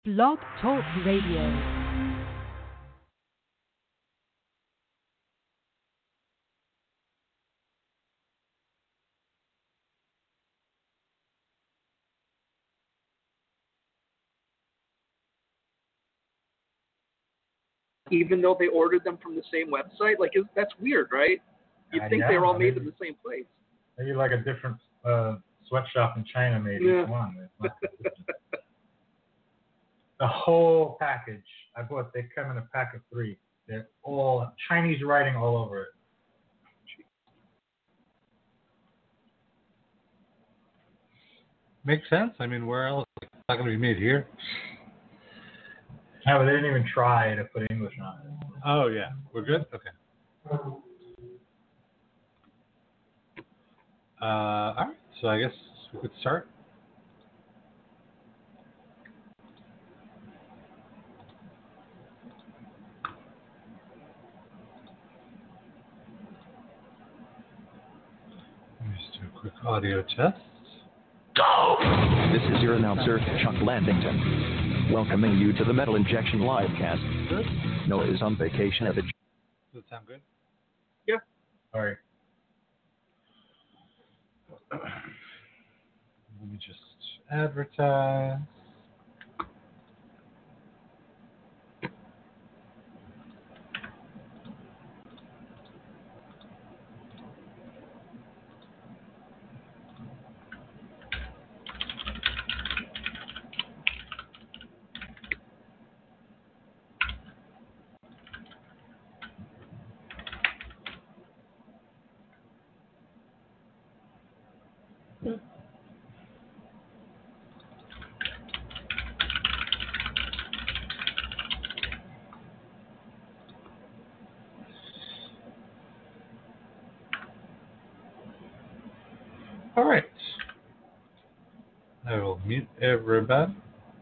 Blog Talk Radio. Even though they ordered them from the same website, that's weird, right? You'd think they were all made in the same place. Maybe like a different sweatshop in China made each one. The whole package. They come in a pack of 3. They're all Chinese writing all over it. Makes sense. I mean, where else? It's not going to be made here. No, but they didn't even try to put English on it. Oh, yeah. We're good? Okay. All right. So I guess we could start. Just do a quick audio test. Go! This is your announcer, Chuck Landington, welcoming you to the Metal Injection Livecast. Good. Noah is on vacation at the... Does that sound good? Yeah. All right. Let me just advertise. All right. I will mute everybody.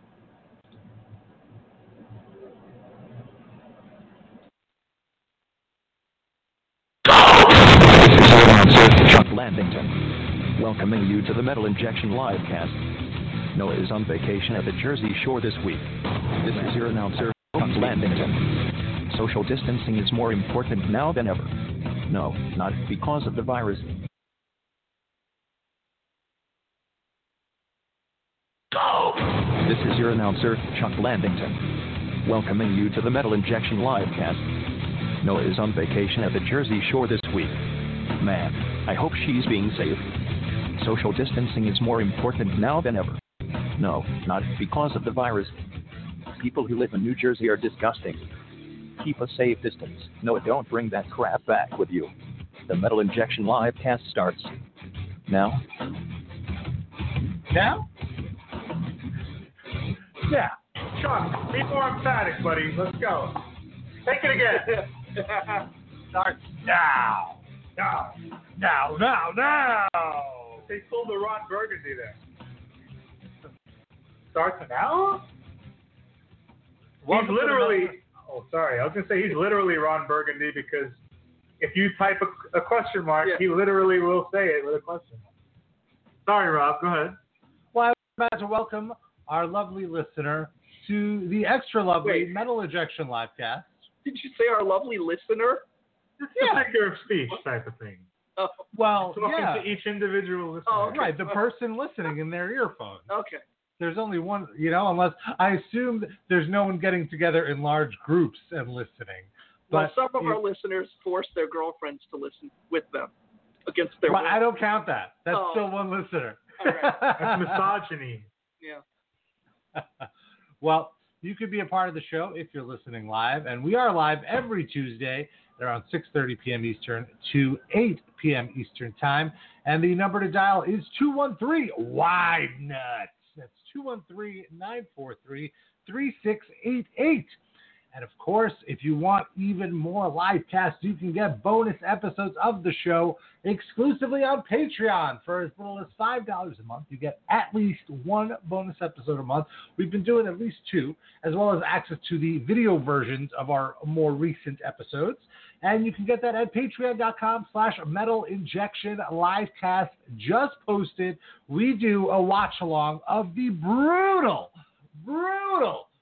Chuck Landington, welcoming you to the Metal Injection Livecast. Noah is on vacation at the Jersey Shore this week. This is your announcer, Chuck Landington. Social distancing is more important now than ever. No, not because of the virus. Go! This is your announcer, Chuck Landington, welcoming you to the Metal Injection Livecast. Noah is on vacation at the Jersey Shore this week. Man, I hope she's being safe. Social distancing is more important now than ever. No, not because of the virus. People who live in New Jersey are disgusting. Keep a safe distance. No, don't bring that crap back with you. The Metal Injection Livecast starts now. Now? Yeah. Chuck, be more emphatic, buddy. Let's go. Take it again. Starts now. Now. They pulled the Ron Burgundy there. Starts now? He's literally... Oh, sorry. I was going to say he's literally Ron Burgundy because if you type a question mark, he literally will say it with a question mark. Sorry, Rob. Go ahead. Well, I'm about to welcome our lovely listener to the extra lovely Metal Injection Livecast. Did you say our lovely listener? It's a figure of speech type of thing. Oh. Well, talking to each individual listener. Oh, right, the person listening in their earphones. Okay. There's only one, unless I assume there's no one getting together in large groups and listening. Well, some of our listeners force their girlfriends to listen with them against their will. I don't count that. That's still one listener. All right. That's misogyny. Yeah. Well, you could be a part of the show if you're listening live, and we are live every Tuesday around 6:30 p.m. Eastern to 8 p.m. Eastern Time, and the number to dial is 213-WIDE-NUTS. That's 213-943-3688. And of course, if you want even more live casts, you can get bonus episodes of the show exclusively on Patreon. For as little as $5 a month, you get at least one bonus episode a month. We've been doing at least 2, as well as access to the video versions of our more recent episodes. And you can get that at patreon.com/Metal Injection Livecast. Just posted, we do a watch along of the brutal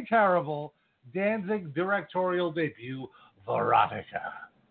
terrible Danzig directorial debut, Veronica.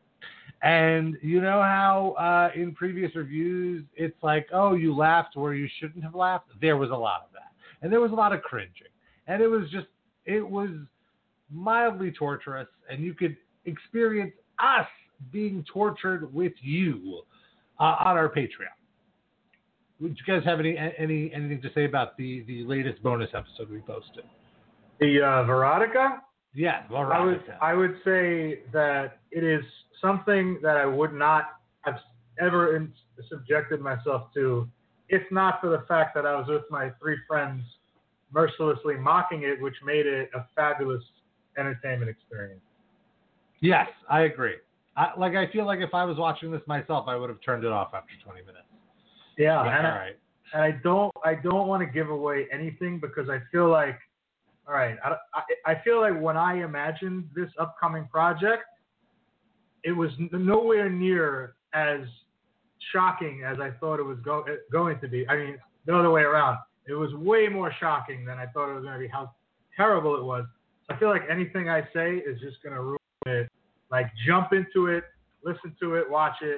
And you know how in previous reviews it's like, oh, you laughed where you shouldn't have laughed? There was a lot of that. And there was a lot of cringing. And it was mildly torturous, and you could experience us being tortured with you on our Patreon. Would you guys have anything to say about the latest bonus episode we posted? The Veronica? Yeah, Veronica. I would say that it is something that I would not have ever subjected myself to, if not for the fact that I was with my 3 friends mercilessly mocking it, which made it a fabulous entertainment experience. Yes, I agree. I feel like if I was watching this myself, I would have turned it off after 20 minutes. Yeah, all right. And I don't want to give away anything because I feel like, all right, I feel like when I imagined this upcoming project, it was nowhere near as shocking as I thought it was going to be. I mean, the other way around. It was way more shocking than I thought it was going to be, how terrible it was. I feel like anything I say is just going to ruin it. Like, jump into it, listen to it, watch it.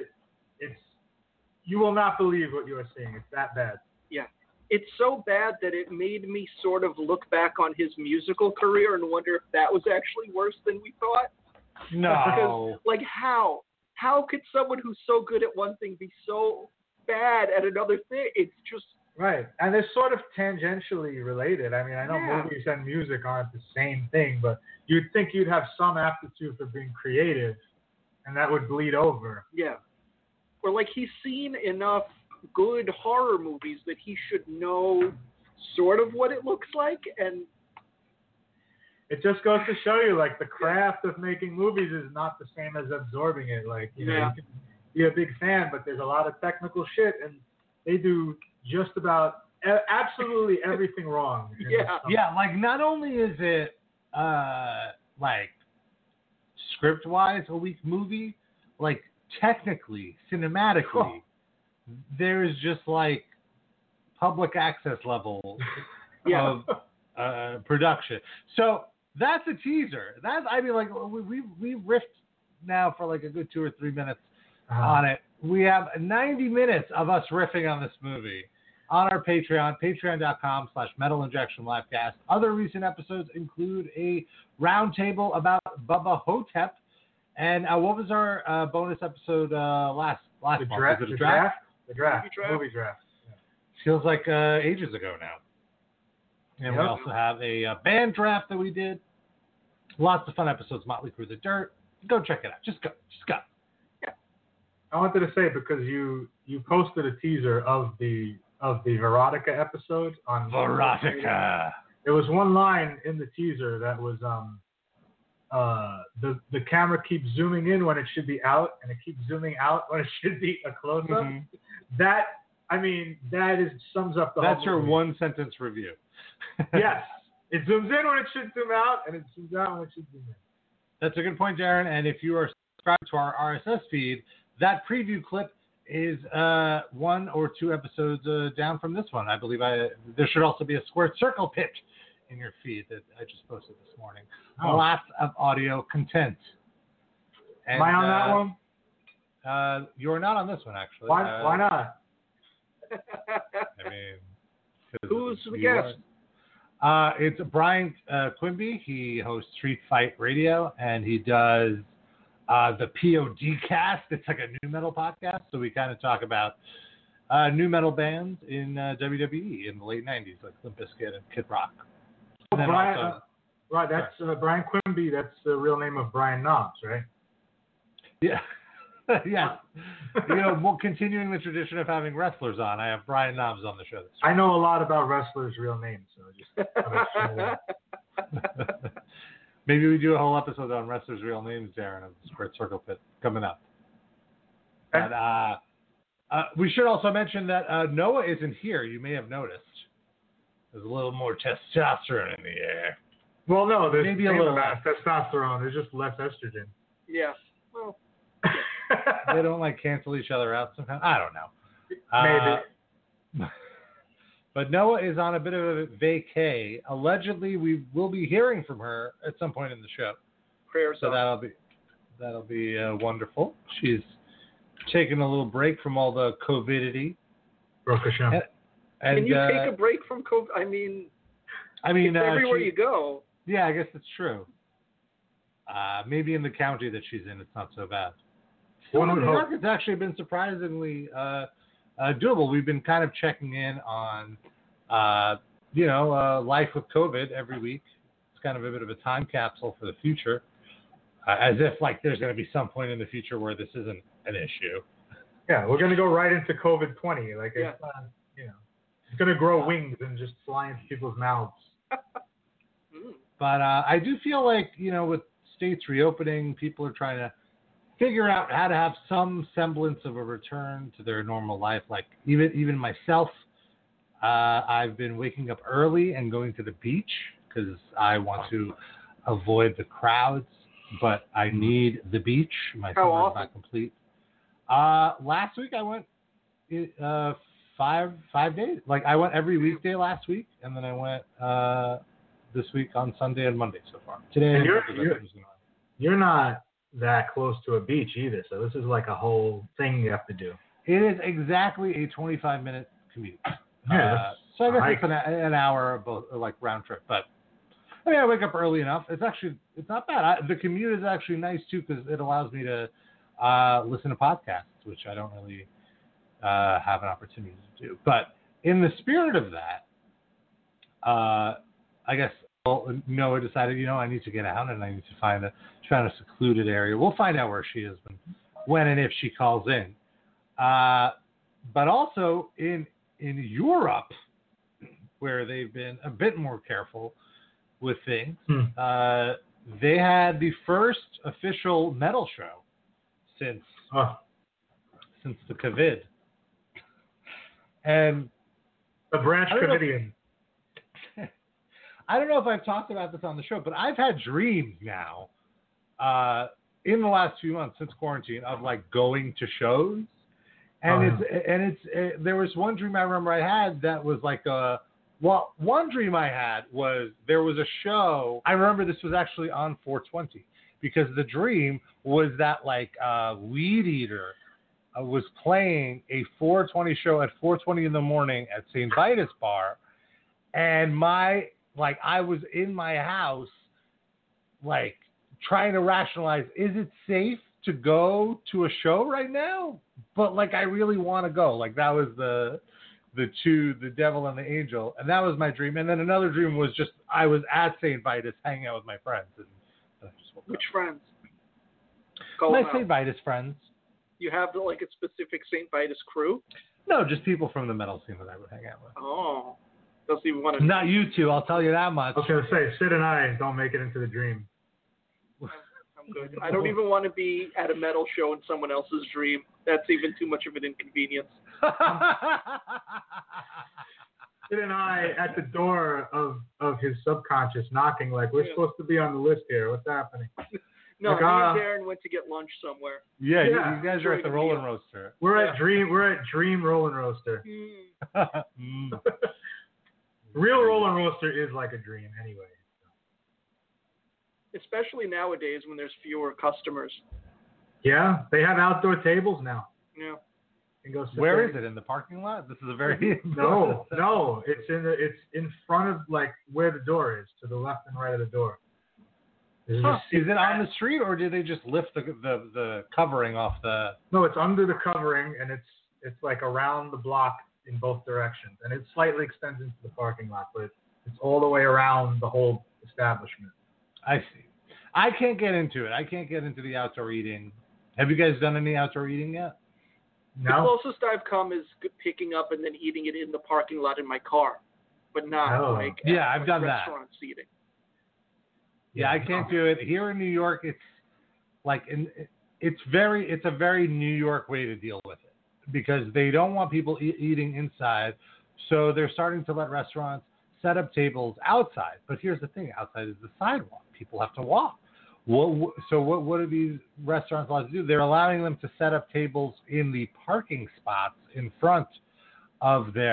You will not believe what you are seeing. It's that bad. Yeah. It's so bad that it made me sort of look back on his musical career and wonder if that was actually worse than we thought. No. Because, like, how? How could someone who's so good at one thing be so bad at another thing? It's just... Right. And they're sort of tangentially related. I mean, I know movies and music aren't the same thing, but you'd think you'd have some aptitude for being creative, and that would bleed over. Yeah. Or, like, he's seen enough good horror movies that he should know sort of what it looks like, and... It just goes to show you, like, the craft of making movies is not the same as absorbing it. Like, you know, you can be a big fan, but there's a lot of technical shit, and they do just about absolutely everything wrong. Yeah, like, not only is it, like, script-wise a weak movie, like, technically, cinematically, there's just, like, public access level of production. So that's a teaser. I mean, like, we riffed now for like a good 2 or 3 minutes on it. We have 90 minutes of us riffing on this movie on our Patreon, patreon.com/Metal Injection Livecast. Other recent episodes include a roundtable about Bubba Hotep. And what was our bonus episode last month? Was it a draft? The draft. Movie draft. Yeah. Feels like ages ago now. And we also have a band draft that we did. Lots of fun episodes. Motley Crue, The Dirt. Go check it out. Just go. Yeah. I wanted to say, because you posted a teaser of the Veronica episode on Veronica. There was one line in the teaser that was the camera keeps zooming in when it should be out, and it keeps zooming out when it should be a close up. Mm-hmm. That sums up the whole movie. That's your one sentence review. Yes. It zooms in when it should zoom out, and it zooms out when it should zoom in. That's a good point, Darren. And if you are subscribed to our RSS feed, that preview clip is 1 or 2 episodes down from this one. I believe there should also be a squared circle pitch in your feed that I just posted this morning. Lots of audio content. And, am I on that one? You're not on this one, actually. Why not? I mean, who's the guest? It's Brian Quimby. He hosts Street Fight Radio, and he does the POD cast. It's like a new metal podcast, so we kind of talk about new metal bands in WWE in the late 90s, like Limp Bizkit and Kid Rock. And right, that's Brian Quimby. That's the real name of Brian Knobs, right? Yeah. Yes. Continuing the tradition of having wrestlers on, I have Brian Knobs on the show this week. I know a lot about wrestlers' real names, so just maybe we do a whole episode on wrestlers' real names, Darren, of the Squared Circle Pit coming up. Okay. And we should also mention that Noah isn't here. You may have noticed. There's a little more testosterone in the air. Well, no, there's maybe a little less testosterone. There's just less estrogen. Yeah. Well. They don't cancel each other out sometimes. I don't know. Maybe. But Noah is on a bit of a vacay. Allegedly, we will be hearing from her at some point in the show. Prayers So up. that'll be wonderful. She's taking a little break from all the COVIDity. Baruch Hashem. And Can you take a break from COVID? I mean, it's everywhere you go. Yeah, I guess it's true. Maybe in the county that she's in, it's not so bad. One would New York, hope. it's actually been surprisingly doable. We've been kind of checking in on, life with COVID every week. It's kind of a bit of a time capsule for the future, as if like there's going to be some point in the future where this isn't an issue. Yeah, we're going to go right into COVID-20. Like, Yeah. it's, it's going to grow wings and just fly into people's mouths. But I do feel like, with states reopening, people are trying to figure out how to have some semblance of a return to their normal life. Like even myself, I've been waking up early and going to the beach because I want to avoid the crowds, but I need the beach. My How summer is often? not complete. Last week I went 5 days. Like I went every weekday last week, and then I went this week on Sunday and Monday so far. Today, And you're not that close to a beach either, so this is like a whole thing you have to do. it is exactly a 25-minute commute. Yeah, So I guess hike. it's an hour both, like round trip. But I mean, I wake up early enough. It's not bad. The commute is actually nice too because it allows me to listen to podcasts, which I don't really have an opportunity to do. But in the spirit of that, I guess Noah decided, I need to get out and I need to find a secluded area. We'll find out where she is when and if she calls in. But also in Europe, where they've been a bit more careful with things, they had the first official metal show since the COVID. And The Branch Covidian. I don't know if I've talked about this on the show, but I've had dreams now in the last few months since quarantine of like going to shows. And there was one dream I remember I had that was like one dream I had was there was a show. I remember this was actually on 420 because the dream was that like Weed Eater was playing a 420 show at 4:20 in the morning at St. Vitus Bar, and I was in my house, like trying to rationalize, is it safe to go to a show right now? But like, I really want to go. Like that was the devil and the angel, and that was my dream. And then another dream was just I was at St. Vitus hanging out with my friends. And I just woke Which up. friends? Call My them out. St. Vitus friends. You have like a specific St. Vitus crew? No, just people from the metal scene that I would hang out with. Oh. Doesn't even want to. Not you two, I'll tell you that much. I was going to say, Sid and I don't make it into the dream. I'm good. I don't even want to be at a metal show in someone else's dream. That's even too much of an inconvenience. Sid and I at the door of his subconscious knocking like, we're supposed to be on the list here. What's happening? No, Like, me and Darren went to get lunch somewhere. Yeah, Yeah. you guys are at the Rollin' Roaster. We're at Dream Rollin' Roaster. Mm. Real Rollin' Roaster is like a dream anyway. Especially nowadays when there's fewer customers. Yeah, they have outdoor tables now. Yeah. You can go sit Where there. is it? In the parking lot? This is a very No, it's in front of like where the door is, to the left and right of the door. There's a seat- Is it on the street, or did they just lift the covering off the? No, it's under the covering, and it's like around the block in both directions, and it slightly extends into the parking lot, but it's all the way around the whole establishment. I see. I can't get into it. I can't get into the outdoor eating. Have you guys done any outdoor eating yet? The No, closest I've come is picking up and then eating it in the parking lot in my car, but not Oh. like Yeah, at, I've like, done that. restaurant seating. Yeah, I can't do it. Here in New York, it's like it's a very New York way to deal with it because they don't want people eating inside, so they're starting to let restaurants set up tables outside. But here's the thing: outside is the sidewalk. People have to walk. So what are these restaurants allowed to do? They're allowing them to set up tables in the parking spots in front of their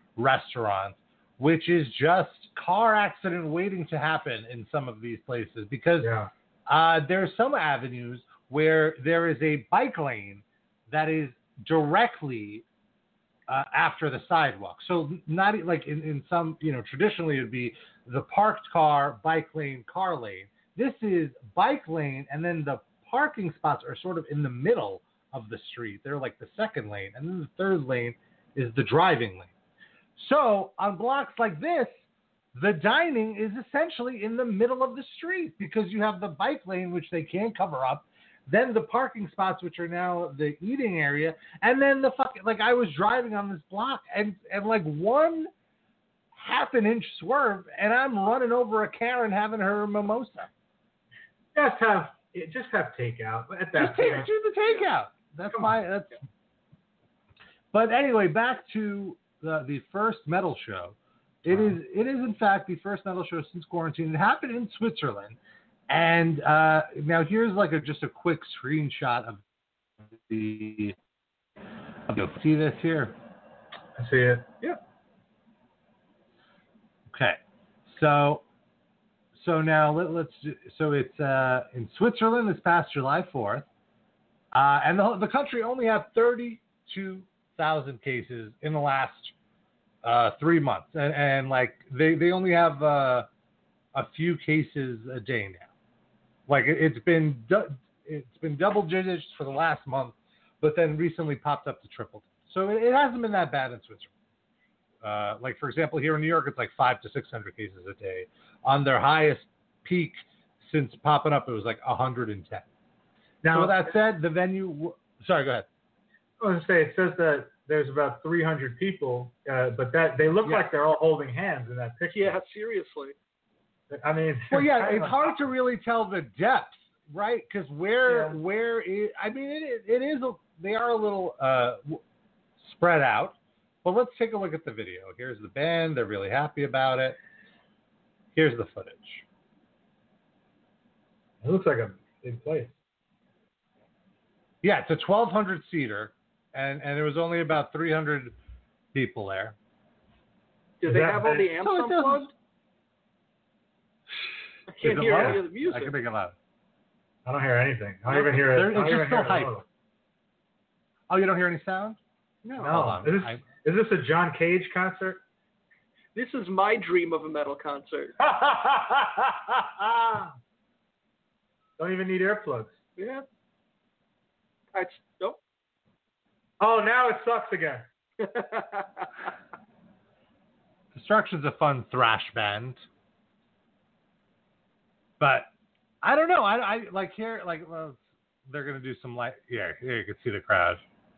restaurants, which is just car accident waiting to happen in some of these places because there are some avenues where there is a bike lane that is directly after the sidewalk. So not like in some, traditionally it would be the parked car, bike lane, car lane. This is bike lane, and then the parking spots are sort of in the middle of the street. They're like the second lane, and then the third lane is the driving lane. So on blocks like this, the dining is essentially in the middle of the street because you have the bike lane, which they can't cover up, then the parking spots, which are now the eating area, and then the fucking, like I was driving on this block and like one half an inch swerve, and I'm running over a Karen having her mimosa. Just have takeout. At that do the takeout. That's my. But anyway, back to the first metal show. It is in fact the first metal show since quarantine. It happened in Switzerland, and now here's like just a quick screenshot of the. See this here? I see it. Yeah. Okay, so now let's do, so it's in Switzerland this past July 4th, and the country only had 32,000 cases in the last 3 months, and like they only have a few cases a day now. Like it's been double digits for the last month, but then recently popped up to triple. So it hasn't been that bad in Switzerland. Like for example, here in New York, it's like 500 to 600 cases a day. On their highest peak since popping up, it was like 110. Now, so with that said, the venue. Sorry, go ahead. I was going to say, it says that there's about 300 people, but that they look like they're all holding hands in that picture. Yeah, seriously. I mean, well, yeah, it's hard to really tell the depth, right? Because where is, I mean, it is. They are a little spread out. But let's take a look at the video. Here's the band. They're really happy about it. Here's the footage. It looks like a big place. Yeah, it's a 1,200 seater, and there was only about 300 people there. Do they have all the amps unplugged? I can't hear any of the music. I can make it loud. I don't hear anything. I don't even hear it. It's just still hype. Oh, you don't hear any sound? No. Is this a John Cage concert? This is my dream of a metal concert. Don't even need earplugs. Yeah. Nope. Oh, now it sucks again. Destruction's a fun thrash band. But I don't know. I like here, like, well, they're going to do some light. Yeah, here you can see the crowd.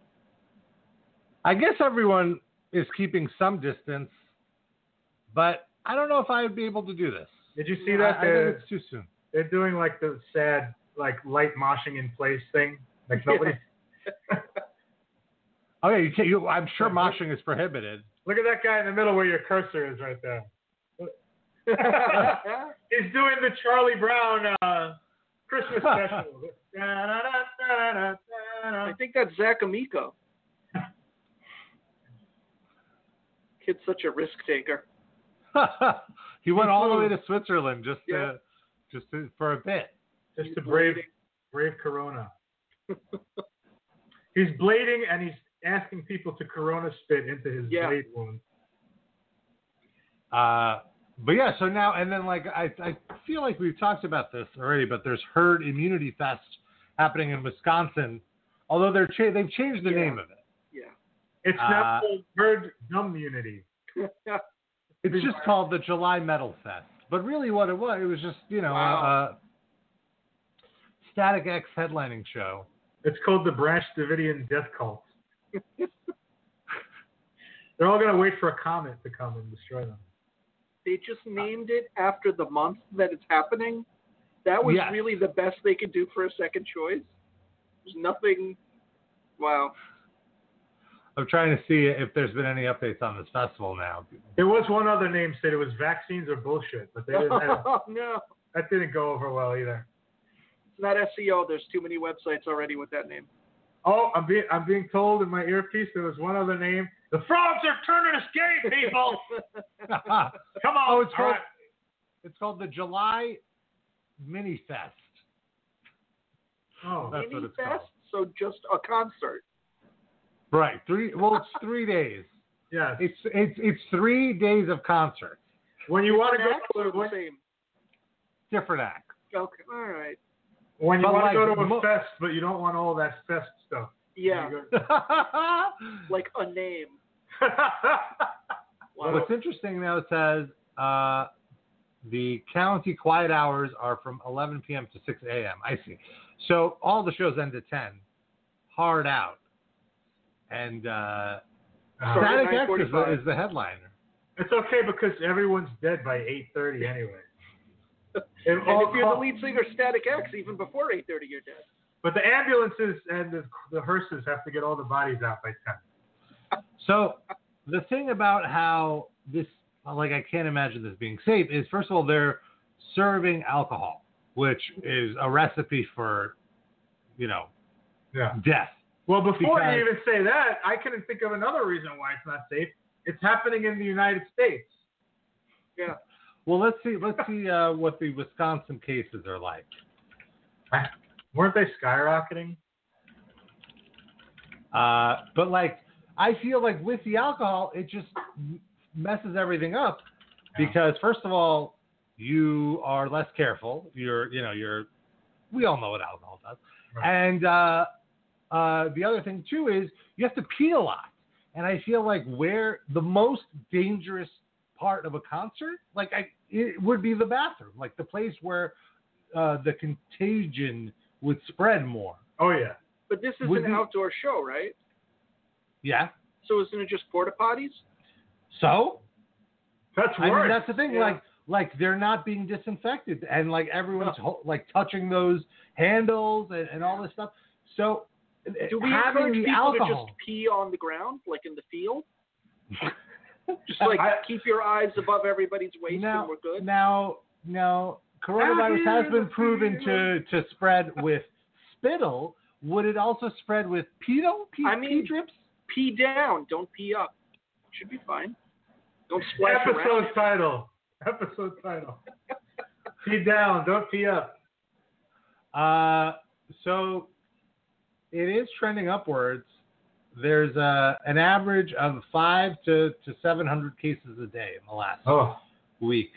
I guess everyone is keeping some distance, but I don't know if I would be able to do this. Did you see that? I think it's too soon. They're doing like the sad, like light moshing in place thing. Like nobody. Oh yeah, I'm sure moshing is prohibited. Look at that guy in the middle where your cursor is right there. He's doing the Charlie Brown Christmas special. I think that's Zach Amico. Kid's such a risk taker. He went all the way to Switzerland just for a bit. Just to brave Corona. He's blading and he's asking people to Corona spit into his blade wound. But yeah, so now and then, like I feel like we've talked about this already, but there's Herd Immunity Fest happening in Wisconsin. Although they've changed the name of it. Yeah. It's now called Herd Dummunity. It's just called the July Metal Fest. But really what it was just, a Static X headlining show. It's called the Branch Davidian Death Cult. They're all going to wait for a comet to come and destroy them. They just named it after the month that it's happening. That was really the best they could do for a second choice. There's nothing. Wow. I'm trying to see if there's been any updates on this festival now. There was one other name said it was vaccines or bullshit, but they didn't have, no. That didn't go over well either. It's not SEO. There's too many websites already with that name. Oh, I'm being told in my earpiece there was one other name, The frogs are turning us gay, people. Come on. Oh, it's called the July Mini Fest. Oh, that's what Mini it's called. Fest, so just a concert. Right. It's 3 days. yeah. It's 3 days of concerts. When you want to Different acts go or to the same? Different acts. Okay, all right. when you But want to like, go to a fest, but you don't want all that fest stuff. Yeah, You go- like a name. Wow. What's interesting though, it says the county quiet hours are from 11 p.m. to 6 a.m. I see. So all the shows end at 10. Hard out. And Static X 9:45. is the headliner. It's okay because everyone's dead by 8:30 anyway. And if you're the lead singer, Static X, even before 8:30, you're dead. But the ambulances and the hearses have to get all the bodies out by 10. So the thing about how this, like, I can't imagine this being safe is, first of all, they're serving alcohol, which is a recipe for, Yeah. death. Well, before Because- you even say that, I couldn't think of another reason why it's not safe. It's happening in the United States. Yeah. Well, let's see what the Wisconsin cases are like. Weren't they skyrocketing? But like, I feel like with the alcohol, it just messes everything up because first of all, you are less careful. We all know what alcohol does. Right. And the other thing too is you have to pee a lot. And I feel like where the most dangerous part of a concert, it would be the bathroom, like the place where the contagion would spread more. Oh, yeah. But this is Would an you- outdoor show, right? Yeah. So isn't it just porta potties? So That's I worse. mean, that's the thing. Yeah. Like they're not being disinfected, and like everyone's like touching those handles and all this stuff. So Do we having encourage the people alcohol, to just pee on the ground, like in the field? Just like keep your eyes above everybody's waist and we're good? Now, coronavirus has been proven to spread with spittle. Would it also spread with pee drips? Pee down, don't pee up. Should be fine. Don't splash around. Episode title. Pee down, don't pee up. So it is trending upwards. There's an average of 500 to 700 cases a day in the last week.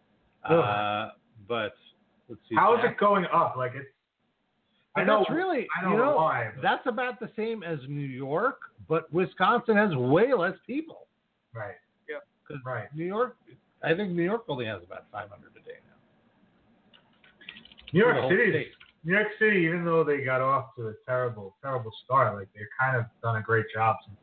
But let's see. How is it going up? Like it's. I know why. But... That's about the same as New York, but Wisconsin has way less people. Right. Yeah. Right. I think New York only has about 500 a day now. New York City, even though they got off to a terrible, terrible start, like they've kind of done a great job since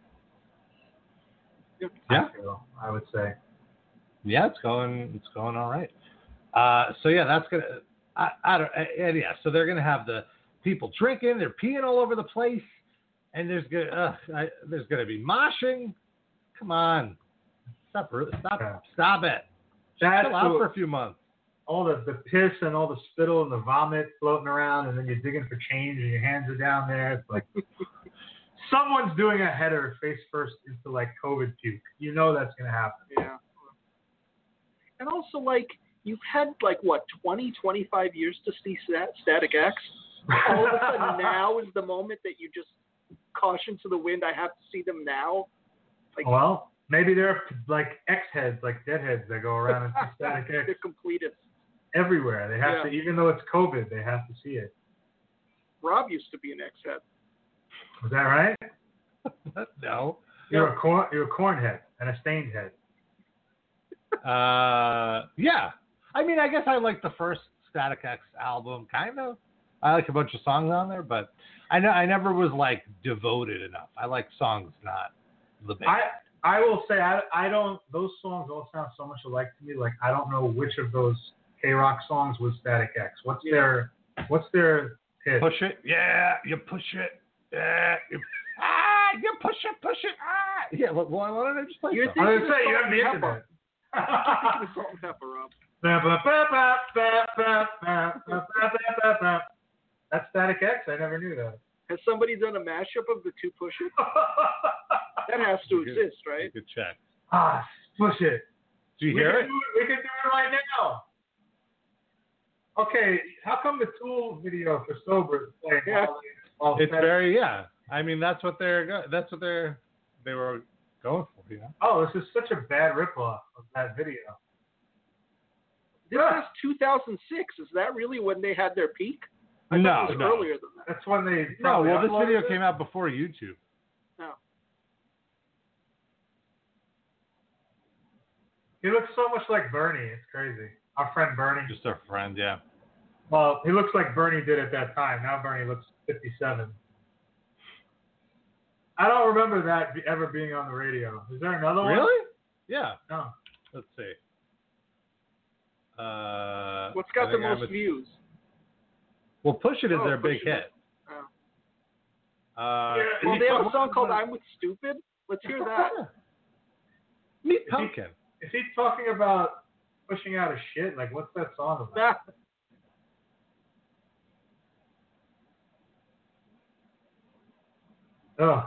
then. Yeah. I would say. Yeah, it's going all right. So yeah, that's gonna. So they're gonna have the people drinking, they're peeing all over the place, and there's gonna be moshing. Come on, stop it! Chill out for a few months. All the piss and all the spittle and the vomit floating around, and then you're digging for change and your hands are down there. It's like someone's doing a header face first into like COVID puke. You know that's gonna happen. Yeah. And also, like, you've had, 20, 25 years to see Static X? All of a sudden now is the moment that you just caution to the wind, I have to see them now? Well, maybe they're like X-heads, like deadheads that go around and see Static X. They're completists. Everywhere. They have to, even though it's COVID, they have to see it. Rob used to be an X-head. Was that right? No. You're a corn head and a stained head. Yeah. I mean, I guess I like the first Static X album, kind of. I like a bunch of songs on there, but I never was devoted enough. I like songs, not the band. I will say I don't. Those songs all sound so much alike to me. Like I don't know which of those K-Rock songs was Static X. What's their hit? Push it, yeah. You push it, yeah. You push it, ah. Yeah. Well, why don't I just play? You're something? I was gonna say you have the internet. I'm thinking of Salt and Pepper, Rob. That's Static X. I never knew that. Has somebody done a mashup of the two Push It? That has to exist, right? Good check. Push it. Do you hear it? We can do it right now. Okay, how come the Tool video for Sober is playing? Yeah. It's very, yeah. I mean, that's what they were going for, you know? Oh, this is such a bad ripoff of that video. This is 2006. Is that really when they had their peak? I No, thought it was no. earlier than that. That's when they. No, well, this uploaded video it. came out before YouTube. No. He looks so much like Bernie. It's crazy. Our friend Bernie. Just our friend, yeah. Well, he looks like Bernie did at that time. Now Bernie looks 57. I don't remember that ever being on the radio. Is there another one? Really? Yeah. No. Let's see. What's got I the think most views? Well, Push It is their Push big It. hit. Oh. Well, they have a song called "I'm with Stupid." Let's hear that. Meet Pumpkin. Is he talking about pushing out a shit? Like, what's that song about? Ugh.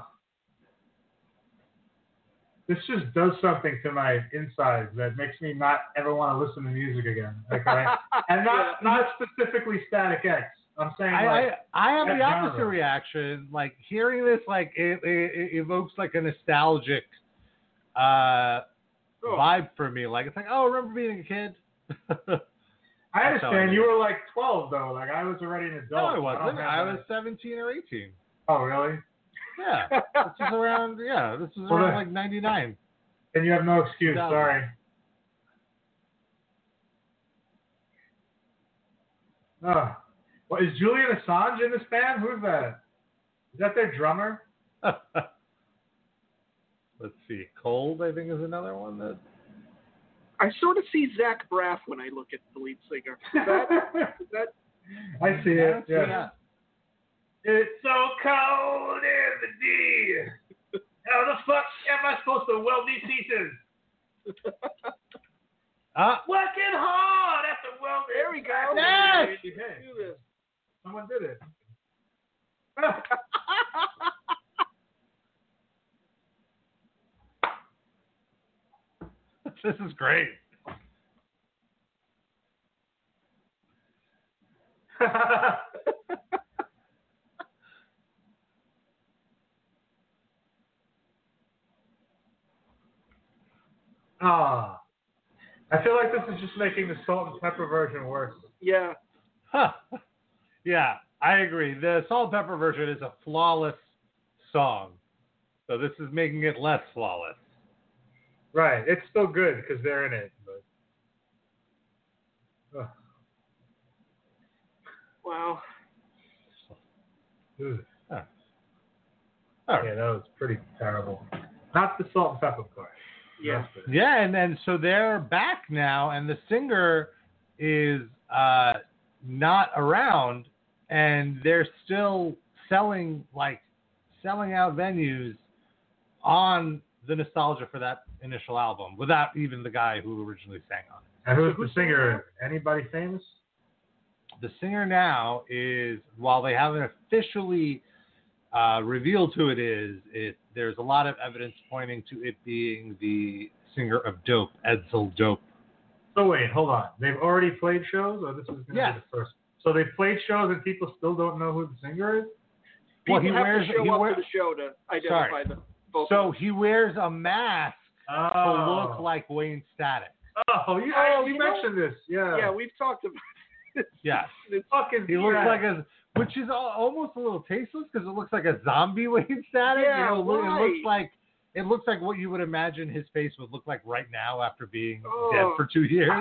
This just does something to my insides that makes me not ever want to listen to music again. Like and not specifically Static X. I'm saying I have the that opposite genre. reaction. Like hearing this, like it evokes like a nostalgic vibe for me. Like it's like, oh, remember being a kid? I That's how I understand. do You it. were like 12 though. Like I was already an adult. No, I don't wasn't. have I that. was 17 or 18. Oh, really? Yeah, this is around. Yeah, this was Well, around then- like 99. And you have no excuse. 2000. Sorry. Oh. Well, is Julian Assange in this band? Who's that? Is that their drummer? Let's see. Cold, I think, is another one that. I sort of see Zach Braff when I look at the lead singer. Is that I see it. Yeah. Yeah. It's so cold in the D. How the fuck am I supposed to weld these pieces? Working hard at the weld. There we go. Yes! Do this. Someone did it. This is great. I feel like this is just making the salt and pepper version worse. Yeah. Huh. Yeah, I agree. The Salt and Pepper version is a flawless song. So this is making it less flawless. Right. It's still good because they're in it. But... Wow. Ugh. Huh. All right. Yeah, that was pretty terrible. Not the salt and pepper part. Yeah. Yeah, and then so they're back now, and the singer is not around, and they're still selling out venues on the nostalgia for that initial album without even the guy who originally sang on it. And who's the singer? Anybody famous? The singer now is, while they haven't officially revealed who it is, there's a lot of evidence pointing to it being the singer of Dope, Edsel Dope. So wait, hold on. They've already played shows, or this is going to be the first? So they've played shows and people still don't know who the singer is? Well, People have to show up to the show to identify the vocalist. So he wears a mask to look like Wayne Static. You mentioned this. Yeah. Yeah, we've talked about this. Yes. It's Fucking He looks like which is almost a little tasteless because it looks like a zombie Wayne Static. Yeah, it looks like what you would imagine his face would look like right now after being Oh. dead for 2 years.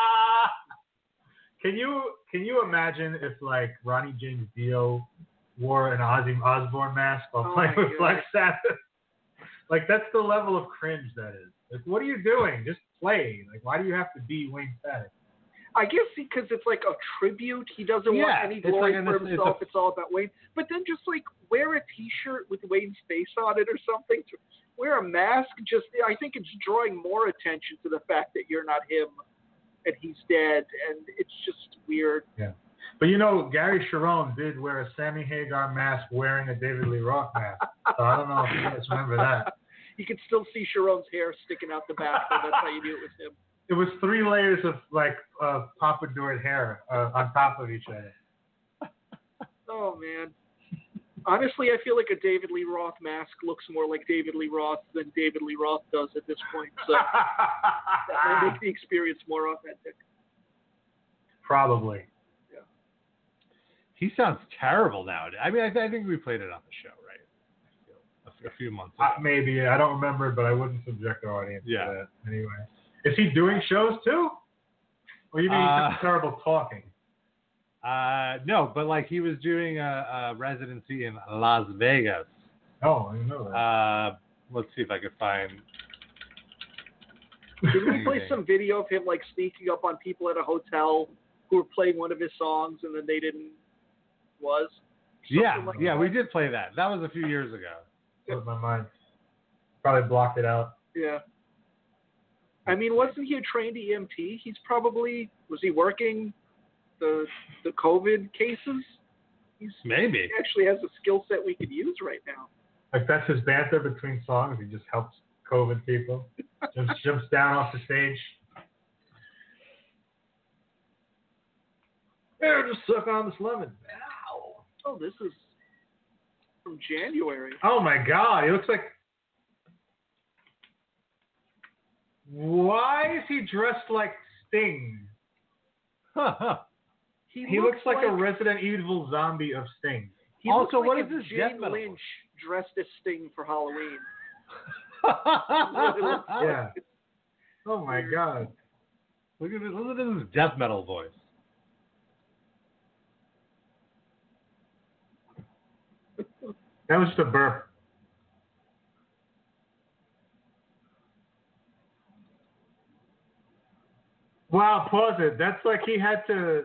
Can you imagine if like Ronnie James Dio wore an Ozzy Osbourne mask while playing my with God. Black Sabbath? Like that's the level of cringe that is. Like what are you doing? Just play. Like why do you have to be Wayne Static? I guess because it's like a tribute. He doesn't want any it's glory like for himself. It's all about Wayne. But then just like wear a T-shirt with Wayne's face on it or something. Wear a mask. I think it's drawing more attention to the fact that you're not him and he's dead, and it's just weird. Yeah. But you know, Gary Sharon did wear a Sammy Hagar mask wearing a David Lee Roth mask. So I don't know if you guys remember that. You could still see Sharon's hair sticking out the back, so that's how you knew it was him. It was 3 layers of pompadour hair on top of each other. Oh man. Honestly, I feel like a David Lee Roth mask looks more like David Lee Roth than David Lee Roth does at this point. So that might make the experience more authentic. Probably. Yeah. He sounds terrible nowadays. I mean, I think we played it on the show, right? A few months ago. Maybe. I don't remember, but I wouldn't subject the audience to that anyway. Is he doing shows too? Or you mean he's terrible talking? No, but like he was doing a residency in Las Vegas. Oh, I didn't know that. Let's see if I could find. Didn't we play some video of him like sneaking up on people at a hotel who were playing one of his songs and then they didn't? Yeah, we did play that. That was a few years ago. That was my mind. Probably blocked it out. Yeah. I mean, wasn't he a trained EMT? Was he working the COVID cases? Maybe. He actually has a skill set we could use right now. Like that's his banter between songs. He just helps COVID people. Jumps down off the stage. Here, just suck on this lemon. Ow. Oh, this is from January. Oh my God, he looks like. Why is he dressed like Sting? He looks like a Resident Evil zombie of Sting. He also, looks what like is this Jane death metal? Lynch dressed as Sting for Halloween. Yeah. Oh my God. Look at this death metal voice. That was just a burp. Wow, pause it. That's like he had to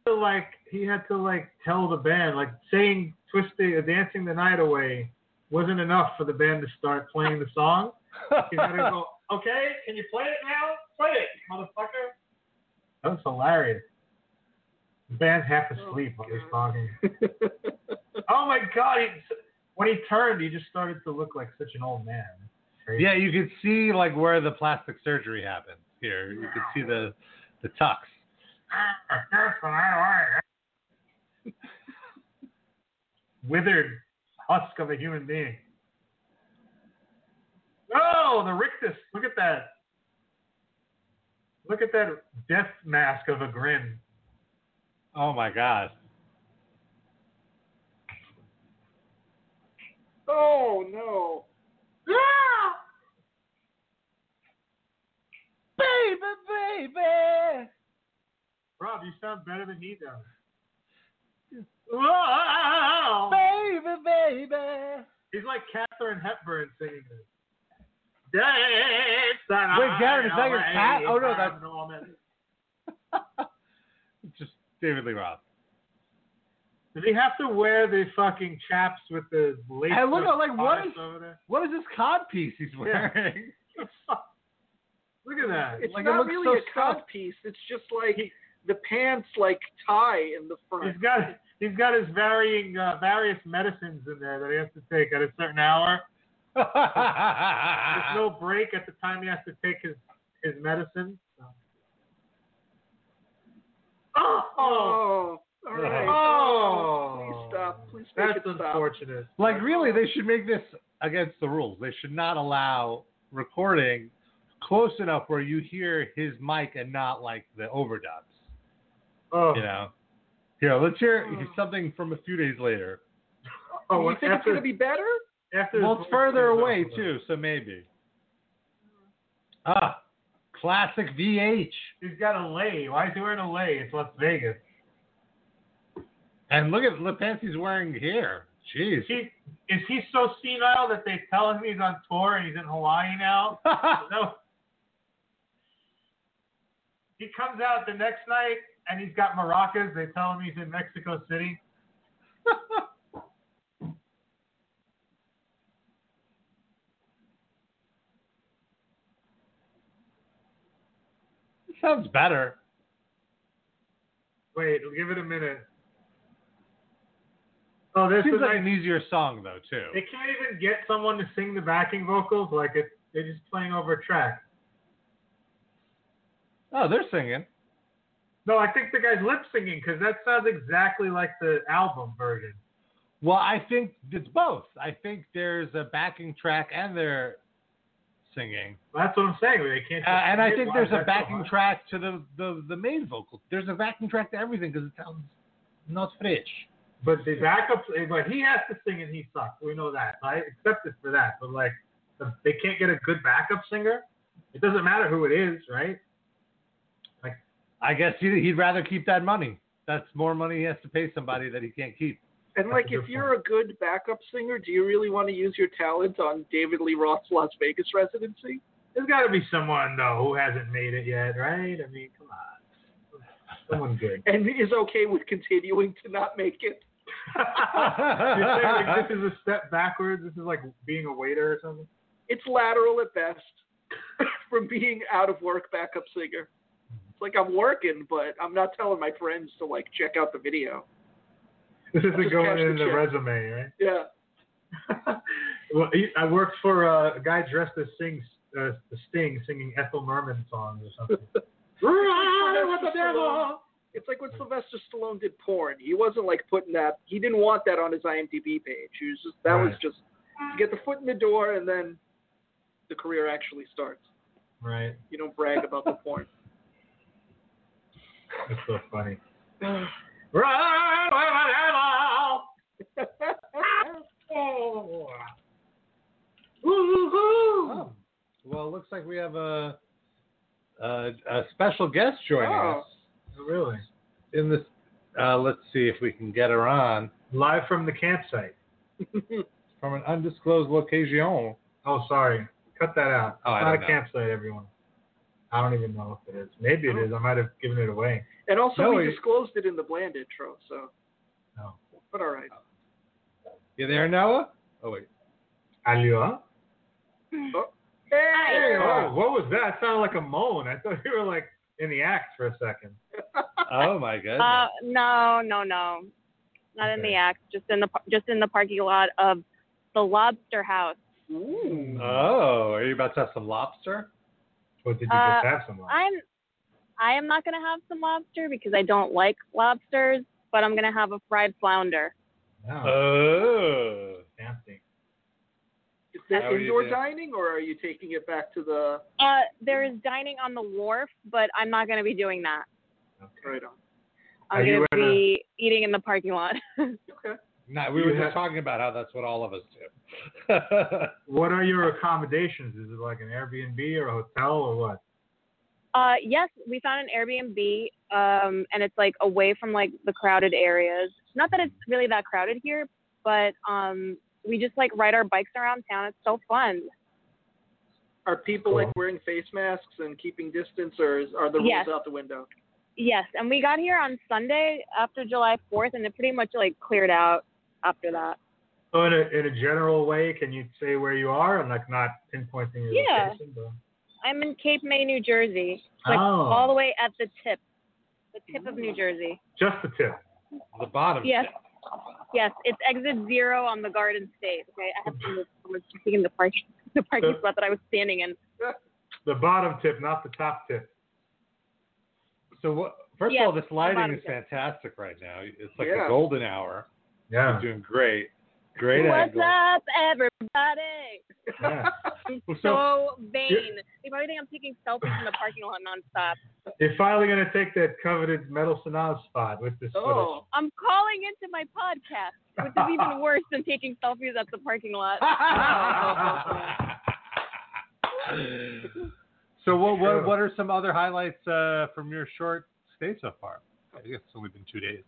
tell the band, like saying Dancing the Night Away wasn't enough for the band to start playing the song. He had to go, okay, can you play it now? Play it, motherfucker. That was hilarious. The band's half asleep while he's talking. Oh my God. When he turned, he just started to look like such an old man. Crazy. Yeah, you could see like where the plastic surgery happened. Here, you could see the tux. Withered husk of a human being. Oh, the rictus. Look at that. Look at that death mask of a grin. Oh my God. Oh no. Ah! Baby. Rob, you sound better than he does. Whoa! Baby. He's like Katharine Hepburn singing this. Wait, Garrett, is that your cat? Oh no, that's just David Lee Roth. Does he have to wear the fucking chaps with the lace? Hey, look, like what is this cod piece he's wearing? Yeah. Look at that. It's like, not it looks really so a cod piece. It's just like the pants like tie in the front. He's got his various medicines in there that he has to take at a certain hour. There's no break at the time he has to take his medicine. So. Oh. All right. Oh. Please stop. Please make That's it stop. unfortunate. Like really, they should make this against the rules. They should not allow recording close enough where you hear his mic and not like the overdubs. Oh. You know. Here, let's hear something from a few days later. Oh, you think it's going to be better? Well, it's further away too, so maybe. Classic VH. He's got a lei. Why is he wearing a lei? It's Las Vegas. And look at the pants he's wearing here. Jeez. Is he so senile that they tell him he's on tour and he's in Hawaii now? No. He comes out the next night and he's got maracas. They tell him he's in Mexico City. Sounds better. Wait, give it a minute. Oh, this Seems is like an easier song though too. They can't even get someone to sing the backing vocals. Like they're just playing over a track. Oh, they're singing. No, I think the guy's lip singing because that sounds exactly like the album version. Well, I think it's both. I think there's a backing track and they're singing. Well, that's what I'm saying. They can't. And I think there's a backing track to the main vocal. There's a backing track to everything because it sounds not fresh. But the backup, but he has to sing and he sucks. We know that. I accept it for that. But like, they can't get a good backup singer. It doesn't matter who it is, right? Like, I guess he'd rather keep that money. That's more money he has to pay somebody that he can't keep. And like, if you're a good backup singer, do you really want to use your talent on David Lee Roth's Las Vegas residency? There's got to be someone though who hasn't made it yet, right? I mean, come on, someone good. And is okay with continuing to not make it. You're saying like this is a step backwards. This is like being a waiter or something. It's lateral at best from being out of work backup singer. It's like I'm working, but I'm not telling my friends to like check out the video. This isn't just going cash the in the check. resume, right? Yeah. Well, I worked for a guy dressed as Sting singing Ethel Merman songs or something. It's like when Sylvester Stallone did porn. He wasn't like putting that. He didn't want that on his IMDb page. He was just was just to get the foot in the door, and then the career actually starts. Right. You don't brag about the porn. That's so funny. Oh. Well, it looks like we have a special guest joining us. Oh, really? In this, let's see if we can get her on. Live from the campsite. From an undisclosed location. Oh, sorry. Cut that out. Oh, It's I not don't a know. campsite, everyone. I don't even know if it is. Maybe it is. I might have given it away. And also, No, we he- disclosed it in the Bland intro, so. No. But all right. You there, Noah? Oh, wait. Alua? Oh. Hey! Oh, what was that? It sounded like a moan. I thought you were like in the act for a second. Oh, my goodness. No. Not in the act. Just in the parking lot of the Lobster House. Ooh. Oh, are you about to have some lobster? Or did you just have some? I am not gonna have some lobster because I don't like lobsters, but I'm gonna have a fried flounder. Oh. Fancy. Is that How are you indoor doing? dining, or are you taking it back to the... There is dining on the wharf, but I'm not gonna be doing that. Okay. Right on. I'm Are you gonna be eating in the parking lot. Okay. No, we You were just have- talking about how that's what all of us do. What are your accommodations? Is it like an Airbnb or a hotel or what? Yes, we found an Airbnb, and it's like away from like the crowded areas. Not that it's really that crowded here, but we just like ride our bikes around town. It's so fun. Are people Cool. like wearing face masks and keeping distance, or are the rules Yes. out the window? Yes, and we got here on Sunday after July 4th, and it pretty much like cleared out after that. So in a general way, can you say where you are and like not pinpointing your Yeah. location? But... I'm in Cape May, New Jersey, like Oh. all the way at the tip of New Jersey. Just the tip. The bottom. Yes, yes, it's exit 0 on the Garden State. Okay, I have to move. Someone's taking the parking spot that I was standing in. The bottom tip, not the top tip. So what? First Yes, of all, this the lighting bottom is tip. fantastic right now. It's like Yeah. a golden hour. Yeah. You're doing great. Great What's angle. up, everybody? Yeah. I'm So- so vain. They probably think I'm taking selfies in the parking lot nonstop. You're finally going to take that coveted Metal Sanaz spot with this Oh. I'm calling into my podcast, which is even worse than taking selfies at the parking lot. So what are some other highlights from your short stay so far? I guess it's only been 2 days.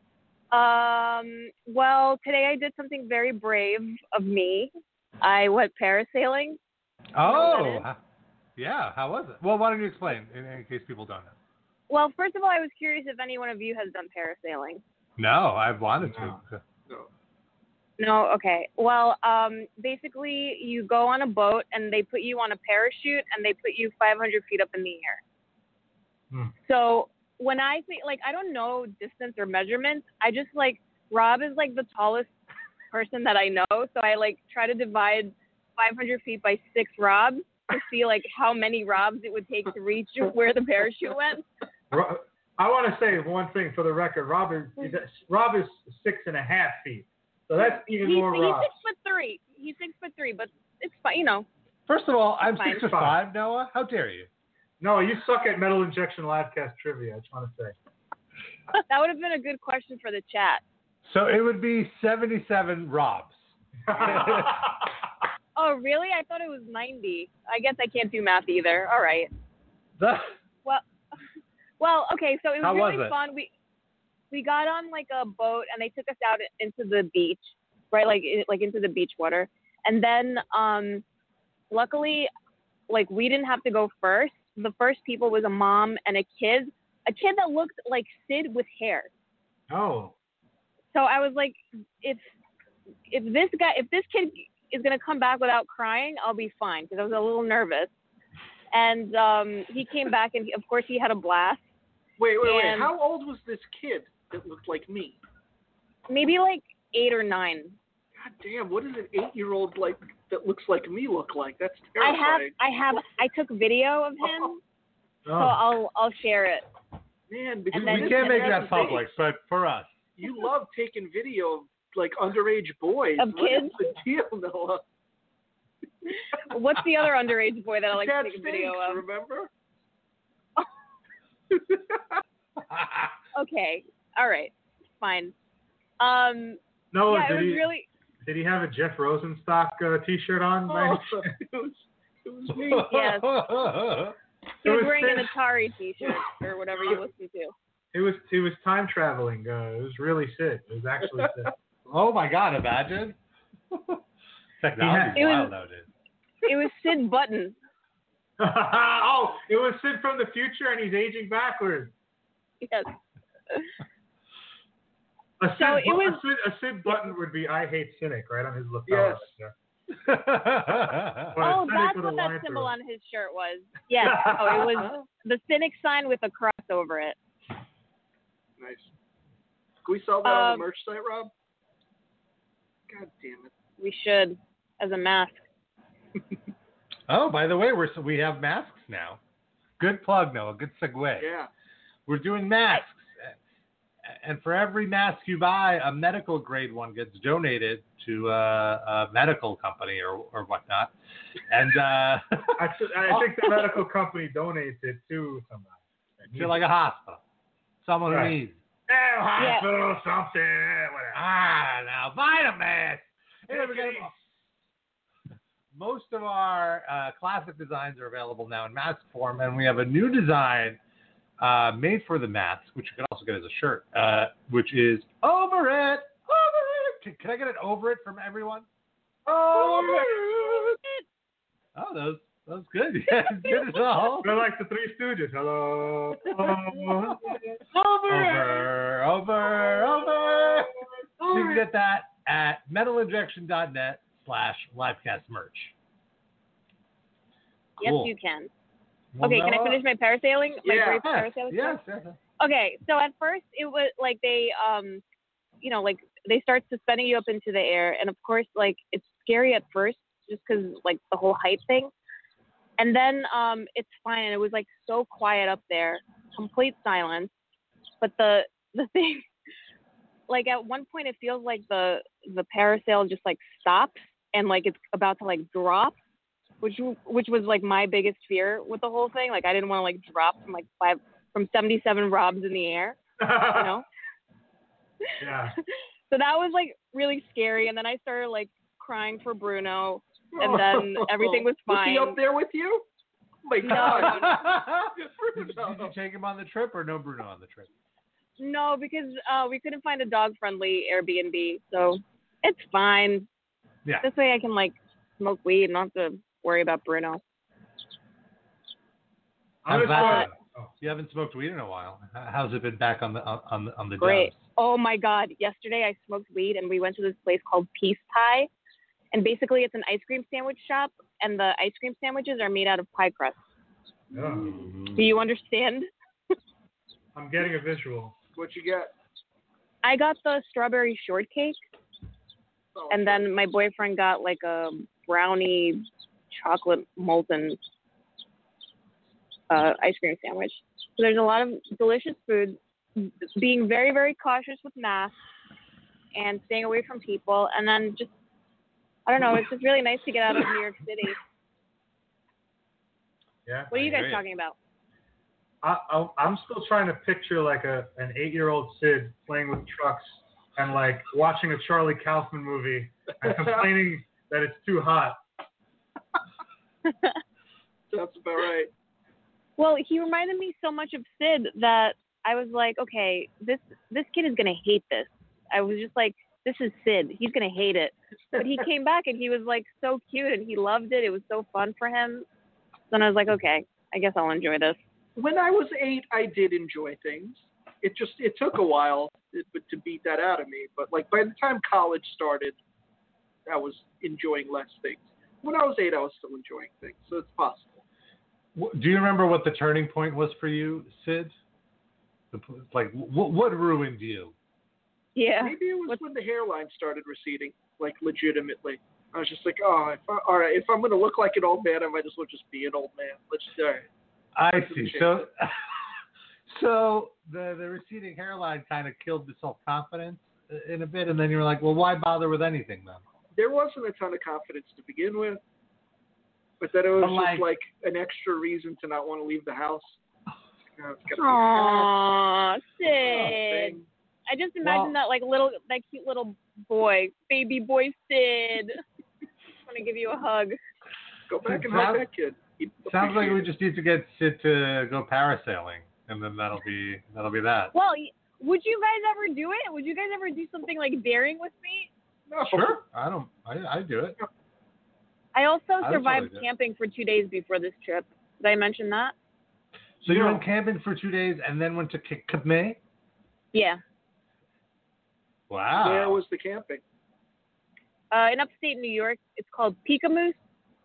Well, today I did something very brave of me. I went parasailing. Oh, that yeah. How was it? Well, why don't you explain in case people don't know? Well, first of all, I was curious if any one of you has done parasailing. No, I've wanted No. to. No. No? Okay. Well, basically, you go on a boat and they put you on a parachute and they put you 500 feet up in the air. Hmm. So when I say, like, I don't know distance or measurements. I just, like, Rob is, like, the tallest person that I know, so I like try to divide 500 feet by 6 Robs to see like how many Robs it would take to reach where the parachute went. I want to say one thing for the record. Rob is 6.5 feet, so that's even more Rob. He's 6'3", but it's fine, you know. First of all, I'm Fine. 6'5", Noah. How dare you? No, you suck at Metal Injection Livecast trivia. I just want to say. That would have been a good question for the chat. So it would be 77 Robs. Oh, really? I thought it was 90. I guess I can't do math either. All right. Well, okay. So it was really fun. We got on like a boat and they took us out into the beach, right? Like into the beach water. And then, luckily, like we didn't have to go first. The first people was a mom and a kid that looked like Sid with hair. Oh. So I was like, if this kid is gonna come back without crying, I'll be fine, because I was a little nervous. And he came back, and of course he had a blast. Wait. How old was this kid that looked like me? Maybe like 8 or 9. God damn! What does an 8-year-old like that looks like me look like? That's terrifying. I took video of him, so I'll share it. Man, because then We can't make that public, but for us. You love taking video of like underage boys. Of kids? What's the deal, Noah? What's the other underage boy that I like to Cat take a video Stinks, of? Remember? Okay, all right, fine. No, Yeah, it was really. Did he have a Jeff Rosenstock T-shirt on? Oh, it was me. Yes. He was wearing Sid. an Atari T-shirt or whatever you listen to. He was time traveling. It was really Sid. It was actually Sid. Oh my God! Imagine. Technology It is was- wild nowadays. It was Sid Button. Oh, it was Sid from the future, and he's aging backwards. Yes. A Sid It was- button would be "I hate cynic" right on his lapel. Yes. Right there. But a Oh, cynic that's with a what line that through symbol it. on his shirt was. Yes. Oh, it was the cynic sign with a cross over it. Nice. Can we sell that on Um, the merch site, Rob? God damn it. We should, as a mask. Oh, by the way, we have masks now. Good plug, Noah. Good segue. Yeah. We're doing masks, and for every mask you buy, a medical grade one gets donated to a medical company or whatnot. And I think the medical company donates it to somebody. to like a hospital, someone Right. who needs. Hospital, something, whatever. Now buy the mask. Most of our classic designs are available now in mask form, and we have a new design made for the mask, which you can also get as a shirt, which is Over It. Can I get an over it from everyone? Oh, Oh, that was good. Yeah, good as all. they're like the Three Stooges. Hello. Over. You can get that at metalinjection.net/livecast merch. Cool. Yes, you can. Well, Okay, can I Noah? finish my parasailing? My Yeah. brief parasailing? Yes. Okay, so at first it was like they, like they start suspending you up into the air, and of course, like it's scary at first just because like the whole height thing, and then it's fine. And it was like so quiet up there, complete silence. But the thing, like at one point, it feels like the parasail just like stops and like it's about to like drop, which was like my biggest fear with the whole thing. Like I didn't want to like drop from 77 Robs in the air, you know. Yeah. So that was like really scary, and then I started like crying for Bruno, and then everything was Was fine. he up there with you? Oh my No, God. Did you take him on the trip or no Bruno on the trip? No, because we couldn't find a dog-friendly Airbnb, so it's fine. Yeah. This way I can like smoke weed and not have to worry about Bruno. How's that? Oh. You haven't smoked weed in a while. How's it been back on the Great. dubs? Oh my God! Yesterday I smoked weed, and we went to this place called Peace Pie, and basically it's an ice cream sandwich shop, and the ice cream sandwiches are made out of pie crust. Oh. Do you understand? I'm getting a visual. What you got? I got the strawberry shortcake. Oh, And then my boyfriend got like a brownie chocolate molten ice cream sandwich. So there's a lot of delicious food. Being very, very cautious with masks and staying away from people. And then just, I don't know, it's just really nice to get out of New York City. Yeah. What are you guys talking about? I'm still trying to picture like an 8-year-old Sid playing with trucks and like watching a Charlie Kaufman movie and complaining that it's too hot. Sounds about right. Well, he reminded me so much of Sid that I was like, okay, this kid is gonna hate this. I was just like, this is Sid. He's gonna hate it. But he came back and he was like so cute and he loved it. It was so fun for him. Then I was like, okay, I guess I'll enjoy this. When I was 8, I did enjoy things. It took a while to beat that out of me. But like by the time college started, I was enjoying less things. When I was 8, I was still enjoying things, so it's possible. Do you remember what the turning point was for you, Sid? Like, what ruined you? Yeah. Maybe it was when the hairline started receding, like legitimately. I was just like, oh, all right, if I'm going to look like an old man, I might as well just be an old man. Let's do it. I see. So the receding hairline kind of killed the self-confidence in a bit, and then you were like, well, why bother with anything then? There wasn't a ton of confidence to begin with, but then it was just like an extra reason to not want to leave the house. Aww, Sid. I just imagine that cute little boy, baby boy Sid. I want to give you a hug. Go back and hug that kid. Sounds like we just need to get Sid to go parasailing, and then that'll be that. Well, would you guys ever do it? Would you guys ever do something like daring with me? No. Sure. I do it. I also survived camping for 2 days before this trip. Did I mention that? So you went camping for 2 days and then went to Kipme? Yeah. Wow. Where was the camping? In upstate New York. It's called Peekamoose.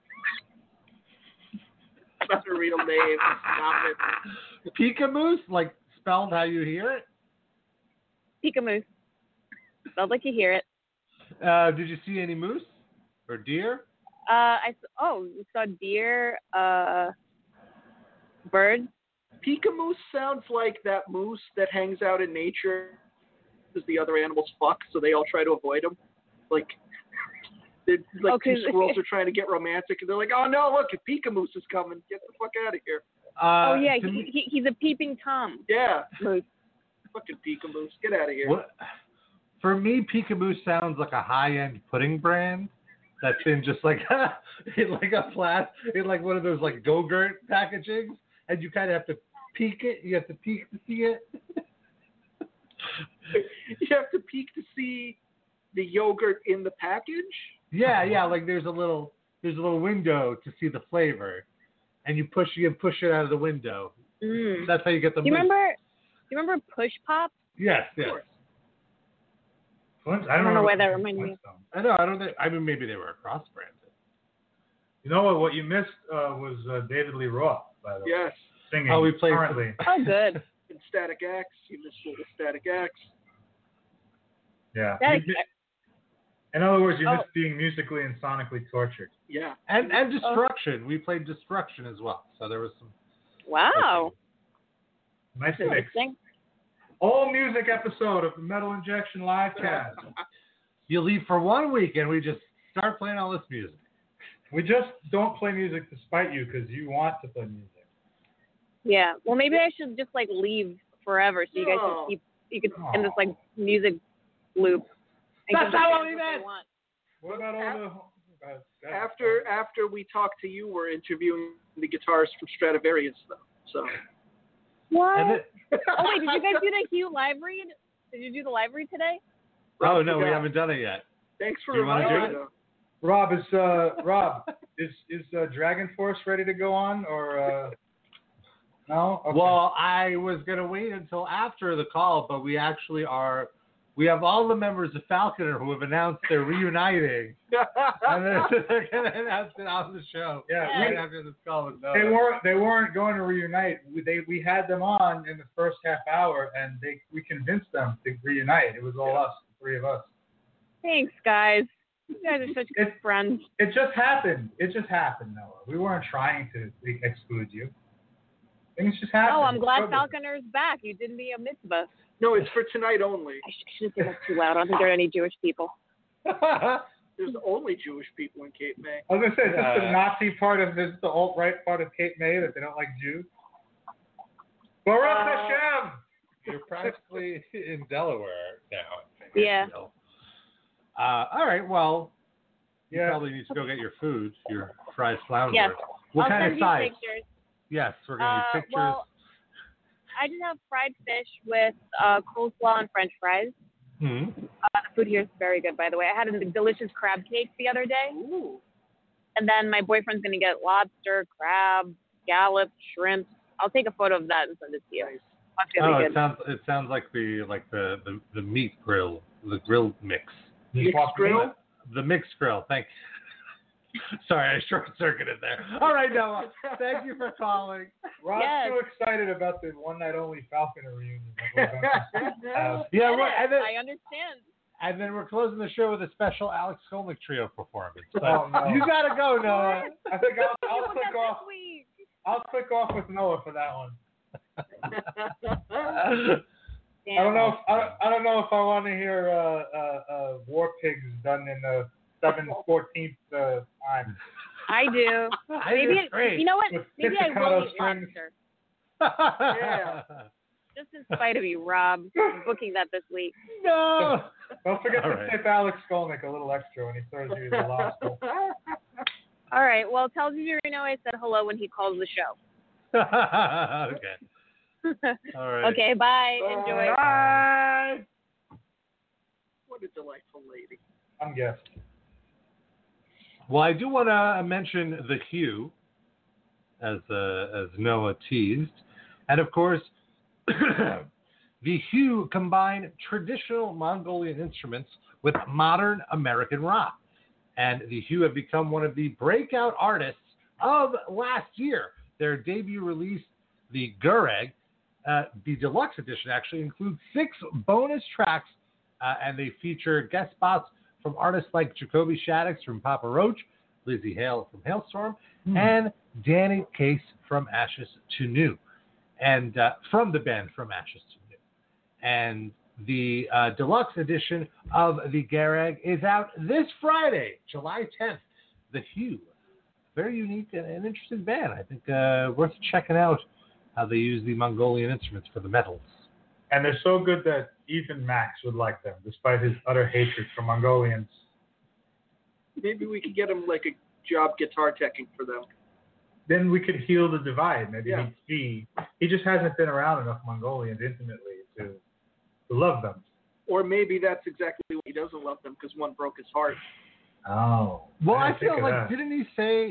That's not a real name. Stop it. Peekamoose? Like spelled how you hear it? Peekamoose. Spelled like you hear it. Did you see any moose or deer? We saw deer, birds. Peekamoose sounds like that moose that hangs out in nature because the other animals fuck, so they all try to avoid them. Like two squirrels are trying to get romantic, and they're like, "Oh no, look, a Peekamoose is coming! Get the fuck out of here!" He's a peeping Tom. Yeah, moose. Fucking Peekamoose, get out of here. What? For me, Peekamoose sounds like a high-end pudding brand that's in just like in like one of those like Go-Gurt packaging, and you kind of have to peek it. You have to peek to see it. You have to peek to see the yogurt in the package. Yeah. Like there's a little window to see the flavor, and you push it out of the window. Mm. That's how you get the. Do you remember Push Pop? Yes. I don't know why that reminded me. I don't think. I mean, maybe they were cross-branded. You know what you missed was David Lee Roth, by the way. Yes. Singing we played currently. Oh, good. And Static X. You missed little Static X. Yeah. Static In other words, you missed being musically and sonically tortured. Yeah. And Destruction. We played Destruction as well. So there was some. Wow. Nice mix. All music episode of the Metal Injection Livecast. You leave for 1 week and we just start playing all this music. We just don't play music to spite you because you want to play music. Yeah. Well, maybe I should just like leave forever so you guys can in this like music loop. That's how we met. What about all the? After we talk to you, we're interviewing the guitarist from Stradivarius, though. So. What? Oh wait, did you guys do the Hugh live read? Did you do the live read today? Oh no, we haven't done it yet. Thanks for reminding me. Rob is Dragon Force ready to go on or no? Okay. Well, I was gonna wait until after the call, but we actually are. We have all the members of Falconer who have announced they're reuniting, and they're gonna announce it on the show. Yeah, right after this call. They weren't going to reunite. We had them on in the first half hour, and we convinced them to reunite. It was all us, the three of us. Thanks, guys. You guys are such good friends. It just happened. It just happened, Noah. We weren't trying to exclude you. Things just happened. Oh, I'm glad It's Falconer's back. You did me a mitzvah. No, it's for tonight only. I shouldn't say that too loud. I don't think there are any Jewish people. There's only Jewish people in Cape May. I was gonna say, is this the Nazi part of this, the alt-right part of Cape May that they don't like Jews? Baruch Hashem. You're practically in Delaware now. I think. Yeah. All right. Well, you Yeah. probably need to go get your food, your fried flounder. Yes. What I'll kind send of you size? pictures. Yes, we're gonna need pictures. Well, I just have fried fish with coleslaw and French fries. Hmm. The food here is very good, by the way. I had a delicious crab cake the other day. Ooh. And then my boyfriend's going to get lobster, crab, scallop, shrimp. I'll take a photo of that and send it to you. Nice. That's really good. It sounds like the meat grill, the grill mix. Mixed grill? The mixed grill. Thank you. Sorry, I short-circuited there. All right, Noah. Thank you for calling. Rob's Yes. so excited about the one-night-only Falconer reunion. Yeah, I understand. and then we're closing the show with a special Alex Skolnick trio performance. But Oh, no. you gotta go, Noah. I think I'll Look click at off. this week. I'll click off with Noah for that one. Damn. I don't know. I don't know if I want to hear War Pigs done in the 7/14 time. I do. I Maybe think it's great. you know what? With Maybe I pizzicato will eat strings. lobster. Yeah. Just in spite of you, Rob. I'm booking that this week. No. Don't forget All to right. tip Alex Skolnick a little extra when he throws you the lobster. All right. Well, tell Zurino I said hello when he calls the show. Okay. All right. Okay. Bye. Enjoy. Bye. What a delightful lady. I'm guessing. Well, I do want to mention the Hue, as Noah teased, and of course, the Hue combine traditional Mongolian instruments with modern American rock, and the Hue have become one of the breakout artists of last year. Their debut release, the Gureg, the deluxe edition, actually includes 6 bonus tracks, and they feature guest spots from artists like Jacoby Shaddix from Papa Roach, Lizzie Hale from Hailstorm, and Danny Case from Ashes to New, and from the band From Ashes to New. And the deluxe edition of the Gureg is out this Friday, July 10th. The Hue, very unique and interesting band. I think worth checking out how they use the Mongolian instruments for the metals. And they're so good that even Max would like them, despite his utter hatred for Mongolians. Maybe we could get him like a job guitar teching for them. Then we could heal the divide. Maybe Yeah. he'd see. He just hasn't been around enough Mongolians intimately to love them. Or maybe that's exactly why he doesn't love them, because one broke his heart. Oh. Well, I didn't think feel of like, that. didn't he say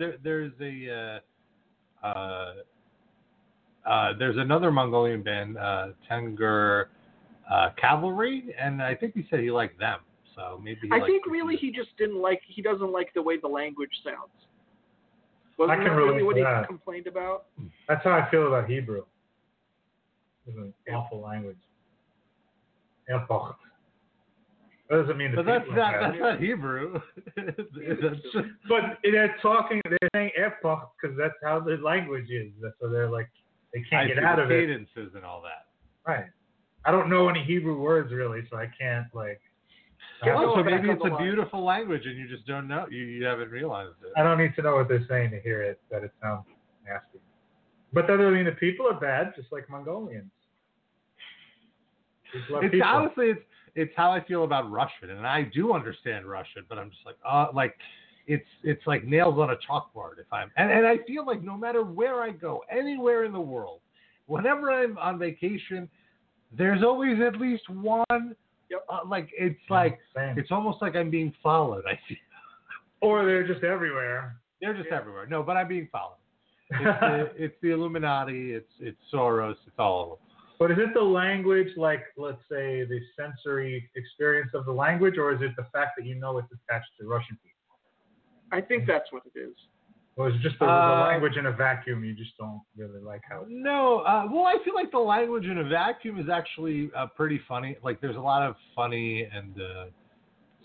there's another Mongolian band, Tengur Cavalry, and I think he said he liked them. So maybe he I likes think them really too. he doesn't like the way the language sounds. Wasn't I that can really relate what to he that. complained about? That's how I feel about Hebrew. It's an awful language. Epoch. That doesn't mean the But that's people not have that's it. not Hebrew. That's just, But they're saying epoch because that's how the language is. So they're like, they I can't see get out the of it. cadences and all that. Right. I don't know any Hebrew words really, so I can't like. Get Oh, so Noah back maybe on it's the a line. beautiful language and you just don't know. You haven't realized it. I don't need to know what they're saying to hear it, that it sounds nasty. But that doesn't mean the people are bad, just like Mongolians. People are It's people. honestly, it's how I feel about Russian, and I do understand Russian, but I'm just like it's like nails on a chalkboard. And I feel like no matter where I go, anywhere in the world, whenever I'm on vacation, there's always at least one. Yep. Same. It's almost like I'm being followed. I feel Or they're just everywhere. they're just Yeah. everywhere. No, but I'm being followed. It's the Illuminati. It's Soros. It's all of them. But is it the language, like, let's say, the sensory experience of the language, or is it the fact that you know it's attached to Russian people? I think that's what it is. Or is it just the language in a vacuum you just don't really like how it No, well, I feel like the language in a vacuum is actually pretty funny. Like, there's a lot of funny and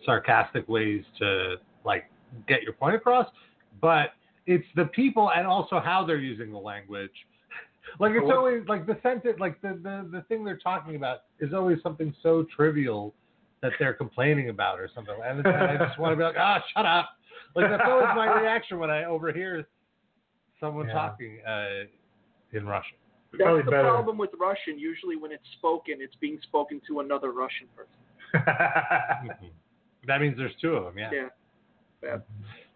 sarcastic ways to like get your point across, but it's the people and also how they're using the language. Like it's always like the sentence, like the thing they're talking about is always something so trivial that they're complaining about or something. And I just want to be like, shut up. Like that's always my reaction when I overhear someone talking in Russian. That's the problem with Russian. Usually when it's spoken, it's being spoken to another Russian person. That means there's two of them, yeah. Yeah. Bad.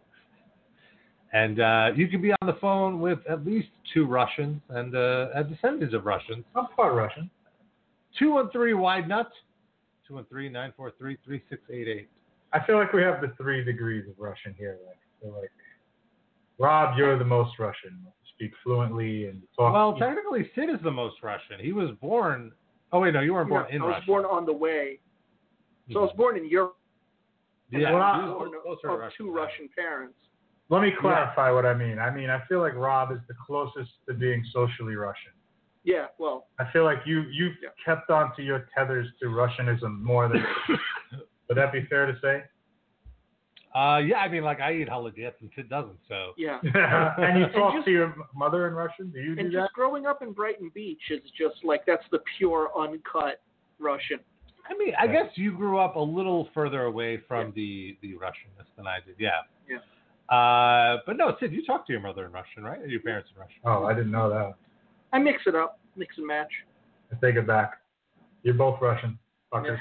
And you can be on the phone with at least two Russians and a descendant of Russians. I'm part Russian. 213-WIDE-NUT, 213-943-3688. I feel like we have the 3 degrees of Russian here. Like, Rob, you're the most Russian. You speak fluently and talk. Well, technically, Sid is the most Russian. He was born. Oh wait, no, you weren't born in Russia. I was born on the way. So I was born in Europe. Yeah, I was born of two Russian parents. Let me clarify what I mean. I feel like Rob is the closest to being socially Russian. Yeah, well. I feel like you've kept on to your tethers to Russianism more than. Would that be fair to say? Yeah, I eat holodets and Sid doesn't, so. Yeah. And you talk to your mother in Russian? Do you do that? And just growing up in Brighton Beach is just like, that's the pure, uncut Russian. I guess you grew up a little further away from the Russianness than I did, yeah. Yeah. But no, Sid, you talk to your mother in Russian, right? Or your parents in Russian? Oh, I didn't know that. I mix it up, mix and match. I take it back. You're both Russian, fuckers.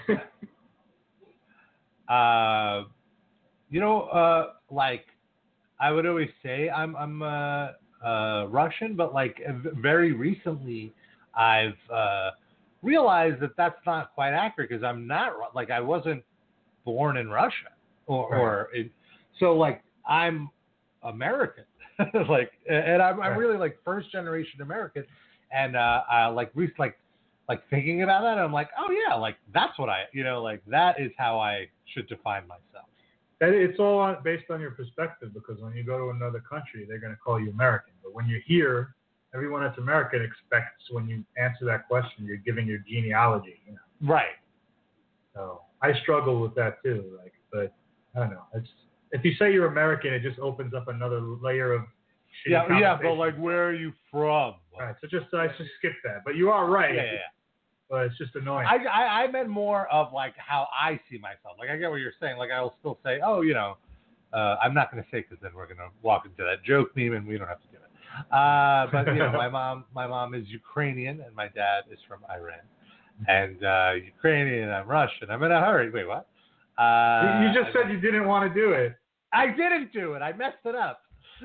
I would always say I'm Russian, but very recently I've realized that that's not quite accurate because I'm not I wasn't born in Russia so I'm American, and I'm really first generation American, and I thinking about that, I'm like, oh yeah, that's what that is how I should define myself. It's all based on your perspective, because when you go to another country, they're going to call you American. But when you're here, everyone that's American expects when you answer that question, you're giving your genealogy. Right. So I struggle with that too. But I don't know. If you say you're American, it just opens up another layer of shitty conversation. But where are you from? Right. So I just skip that. But you are right. Yeah. But it's just annoying. I meant more of how I see myself. I get what you're saying. I'll still say, I'm not going to say because then we're going to walk into that joke meme and we don't have to do it. But my mom is Ukrainian and my dad is from Iran. And Ukrainian and I'm Russian. I'm in a hurry. Wait, what? You just said you didn't want to do it. I didn't do it. I messed it up.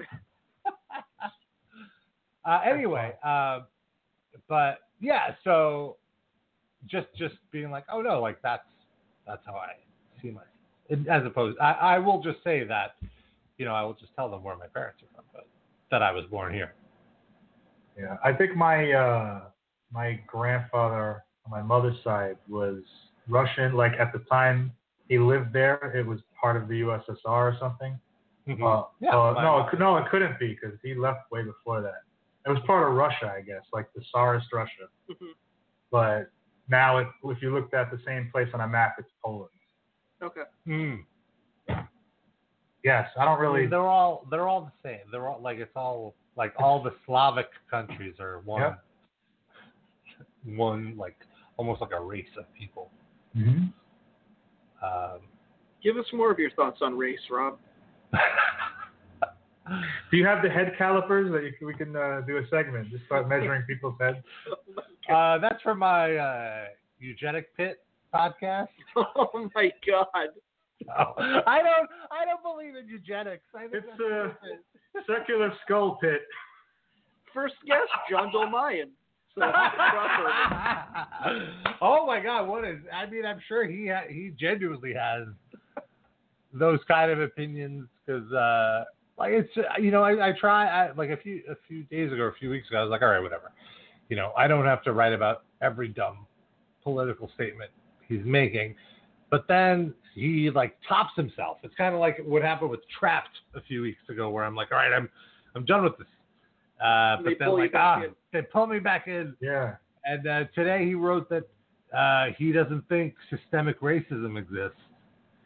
Anyway, but yeah, so. Just being oh no, that's how I see myself. As opposed, I will just say that, I will just tell them where my parents are from, but that I was born here. Yeah, I think my my grandfather on my mother's side was Russian. At the time he lived there, it was part of the USSR or something. Mm-hmm. No, it couldn't be because he left way before that. It was part of Russia, I guess, the Tsarist Russia. Mm-hmm. But now, if you looked at the same place on a map, it's Poland. Okay. Yes, I don't really. They're all the same. They're all it's all all the Slavic countries are one. Yep. One almost like a race of people. Mm-hmm. Give us more of your thoughts on race, Rob. Do you have the head calipers that we can do a segment? Just start measuring people's heads. That's for my Eugenic Pit podcast. Oh my God! Oh, I don't believe in eugenics. It's a circular skull pit. First guest, John Dolmayan. So oh my God! What is? I'm sure he genuinely has those kind of opinions because. It's I try a few days ago or a few weeks ago I was like, all right, whatever, I don't have to write about every dumb political statement he's making, but then he tops himself. It's kind of like what happened with Trapped a few weeks ago where I'm like, all right, I'm done with this, but then they pull me back in. Yeah. And today he wrote that he doesn't think systemic racism exists.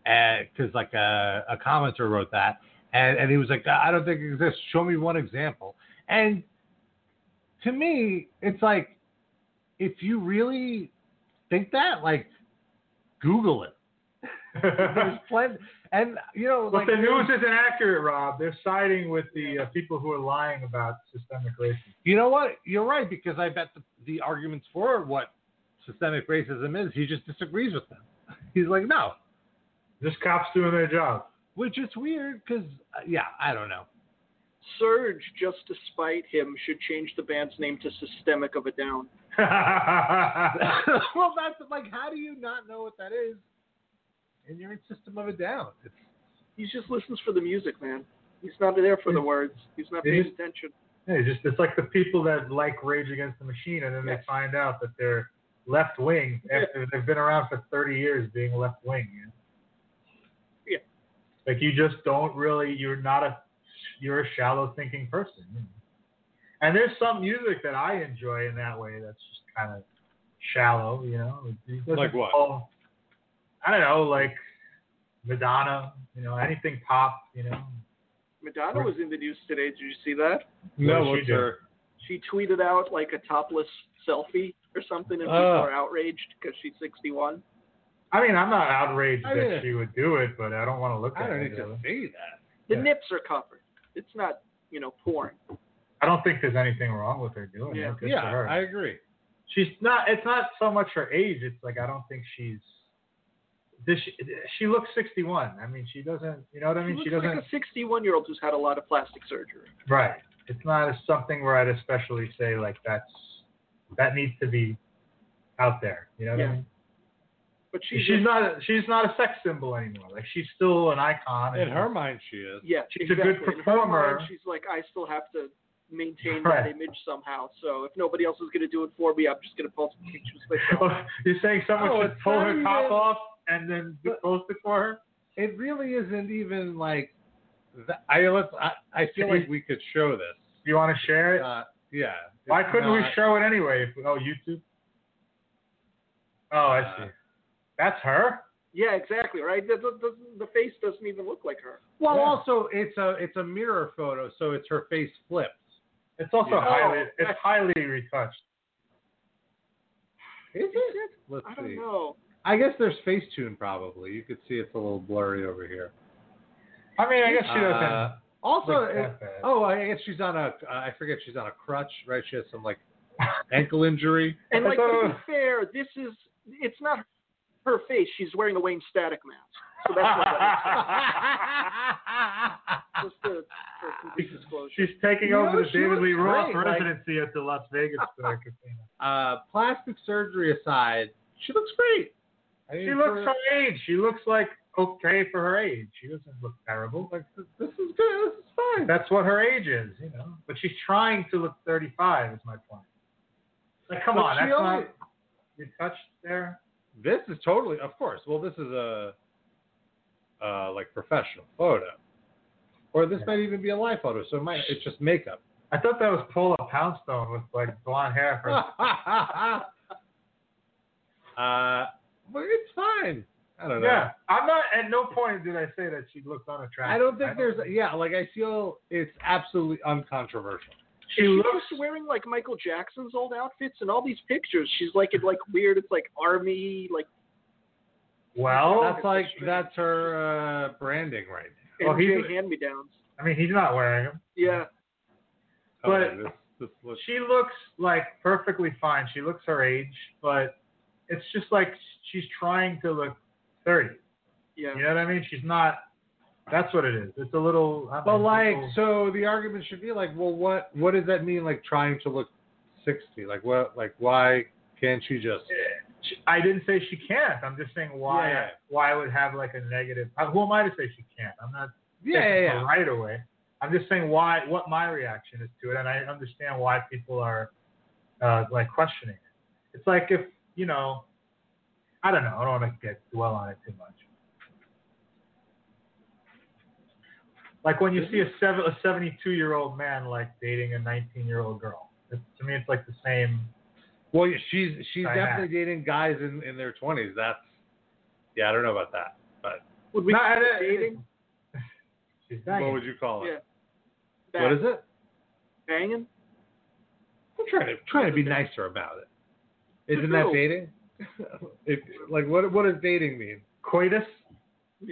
because like a commenter wrote that, and he was like, I don't think it exists. Show me one example. And to me, it's like, if you really think that, like, Google it. There's plenty, and But like, the news isn't accurate, Rob. They're siding with the people who are lying about systemic racism. You know what? You're right, because I bet the arguments for what systemic racism is, he just disagrees with them. He's like, no. Just cops doing their job. Which is weird, because, I don't know. Surge, just to spite him, should change the band's name to Systemic of a Down. Well, that's like, how do you not know what that is? And you're in System of a Down. He just listens for the music, man. He's not there for the words. He's not paying attention. Yeah, it's like the people that like Rage Against the Machine, and then they find out that they're left wing after they've been around for 30 years being left wing. Yeah. Like, you just don't really. You're a shallow thinking person. And there's some music that I enjoy in that way. That's just kind of shallow, Like what? I don't know, like Madonna, anything pop, Madonna was in the news today. Did you see that? No, What did she do? She tweeted out like a topless selfie or something, and people are outraged because she's 61. I mean, I'm not outraged that she would do it, but I don't want to look at it. I don't need to say that. The nips are covered. It's not, porn. I don't think there's anything wrong with her doing it. Good for her. I agree. She's not. It's not so much her age. It's like, I don't think she's. She looks 61. I mean, she doesn't. You know what I mean? She doesn't. Like a 61-year-old who's had a lot of plastic surgery. Right. It's not something where I'd especially say like that needs to be out there. You know what I mean? But she's not a sex symbol anymore. Like, she's still an icon. In her mind, she is. Yeah, she's a good performer. In her mind, she's like, I still have to maintain that image somehow. So if nobody else is going to do it for me, I'm just going to post pictures myself. You're saying someone should pull her top off and then post it for her? It really isn't even like. I feel like we could show this. You want to share it? Yeah. Why couldn't we show it anyway? YouTube? Oh, I see. That's her? Yeah, exactly, right? The face doesn't even look like her. Well, also, it's a mirror photo, so it's her face flipped. It's also highly retouched. Is it? Let's see. I don't know. I guess there's Facetune probably. You could see it's a little blurry over here. I mean, I guess she doesn't. I guess she's on I forget, she's on a crutch, right? She has some like ankle injury. And like, to be fair, it's not her face. She's wearing a Wayne Static mask. So that's what that is. Just for complete disclosure. She's taking over the David Lee Roth residency at the Las Vegas casino. Plastic surgery aside, she looks great. She looks her age. She looks like okay for her age. She doesn't look terrible. Like, this is good. This is fine. That's what her age is, But she's trying to look 35. Is my point. Like, come on, that's not retouched there. This is totally, of course. Well, this is a like professional photo, or this might even be a live photo. So it's just makeup. I thought that was Paula Poundstone with like blonde hair. But it's fine. I don't know. Yeah, I'm not. At no point did I say that she looked unattractive. I don't think I feel it's absolutely uncontroversial. She looks wearing like Michael Jackson's old outfits and all these pictures. She's like in like weird. It's like army like. Well, that's her branding right now. Well, he's hand-me-downs. I mean, he's not wearing them. Yeah. But she looks like perfectly fine. She looks her age, but it's just like she's trying to look 30. Yeah. You know what I mean? She's not. That's what it is. It's a little. So the argument should be like, well, what does that mean? Like trying to look 60? Like what? Like why can't she just? I didn't say she can't. I'm just saying why. Yeah. Why I would have like a negative. Who am I to say she can't? I'm not. Yeah. Right away. I'm just saying what my reaction is to it, and I understand why people are like questioning it. It's like if I don't know. I don't want to dwell on it too much. Like when you see a 72-year-old man like dating a 19-year-old girl. To me, it's like the same. Well, she's definitely dating guys in their 20s. I don't know about that, but Would we No, call it dating? She's What banging. would you call it? Yeah. What is it? Banging? I'm trying to be nicer about it. Isn't No. that dating? What does dating mean? Coitus? Yeah.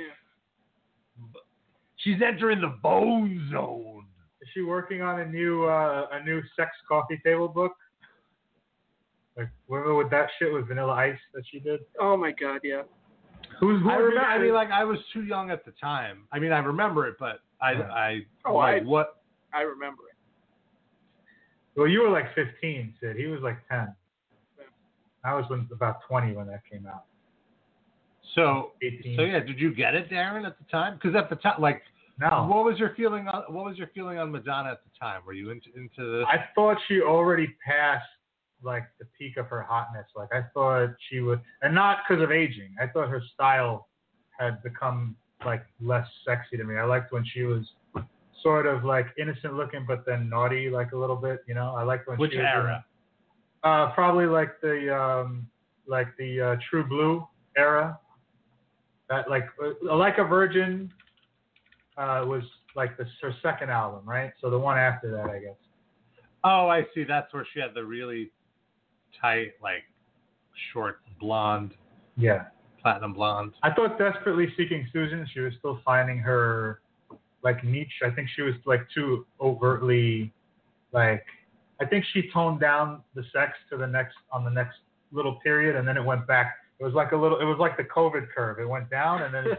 She's entering the bone zone. Is she working on a new sex coffee table book? Like, remember with that shit with Vanilla Ice that she did? Oh my God, yeah. Who I would be remember. I that? mean, I was too young at the time. I mean, I remember it, but what? I remember it. Well, you were like 15, Sid. He was like 10. Yeah. I was about 20 when that came out. So 18. So yeah, did you get it, Darren, at the time? Because at the time, No. what was your feeling on Madonna at the time? Were you into this? I thought she already passed like the peak of her hotness. Like I thought she would, and not because of aging. I thought her style had become like less sexy to me. I liked when she was sort of like innocent looking, but then naughty like a little bit. You know, I liked when Which she was era? Probably like the True Blue era. That like a Virgin was like her second album, right? So the one after that, I guess. Oh, I see. That's where she had the really tight, like short blonde, platinum blonde. I thought Desperately Seeking Susan, she was still finding her like niche. I think she was like too overtly like. I think she toned down the sex to the next little period, and then it went back. It was like the COVID curve. It went down and then it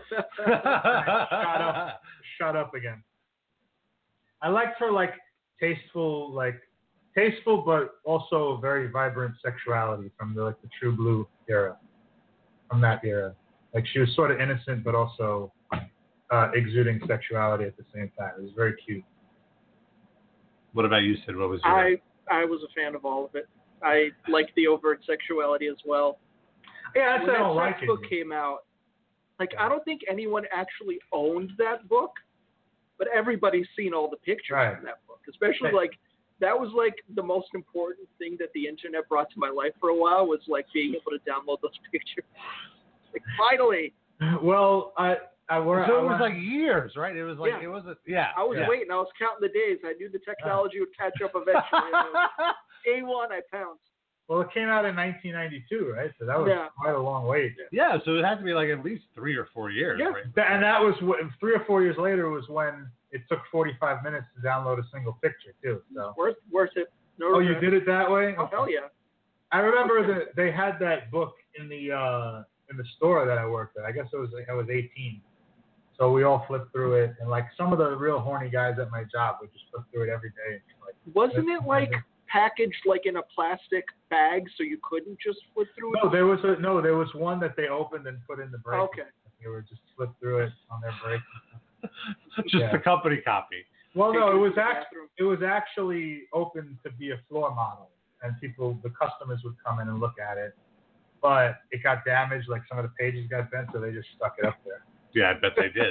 shot up again. I liked her like tasteful, but also very vibrant sexuality from the True Blue era, from that era. Like she was sort of innocent, but also exuding sexuality at the same time. It was very cute. What about you, Sid? What was your? I was a fan of all of it. I liked the overt sexuality as well. Yeah, that's when I don't that like sex it. book came out, I don't think anyone actually owned that book, but everybody's seen all the pictures Right. from that book. Especially that was the most important thing that the internet brought to my life for a while was being able to download those pictures. Finally. Well, So it was like years, right? It was Yeah. it wasn't. Yeah. I was waiting. I was counting the days. I knew the technology would catch up eventually. A1, I pounced. Well, it came out in 1992, right? So that was quite a long wait. Yeah, so it had to be at least 3 or 4 years, Yeah. right? And that was 3 or 4 years later was when it took 45 minutes to download a single picture too. So worth it. No oh, you regret. did it that way? Oh hell yeah! I remember that they had that book in the store that I worked at. I guess I was 18, so we all flipped through it, and some of the real horny guys at my job would just flip through it every day. Wasn't it packaged in a plastic bag so you couldn't just flip through it? No, there was one that they opened and put in the break. Okay. They were just flip through it on their break. Just the company copy. Well, no, it was bathroom. it was actually open to be a floor model, and the customers would come in and look at it, but it got damaged. Some of the pages got bent, so they just stuck it up there. Yeah, I bet they did.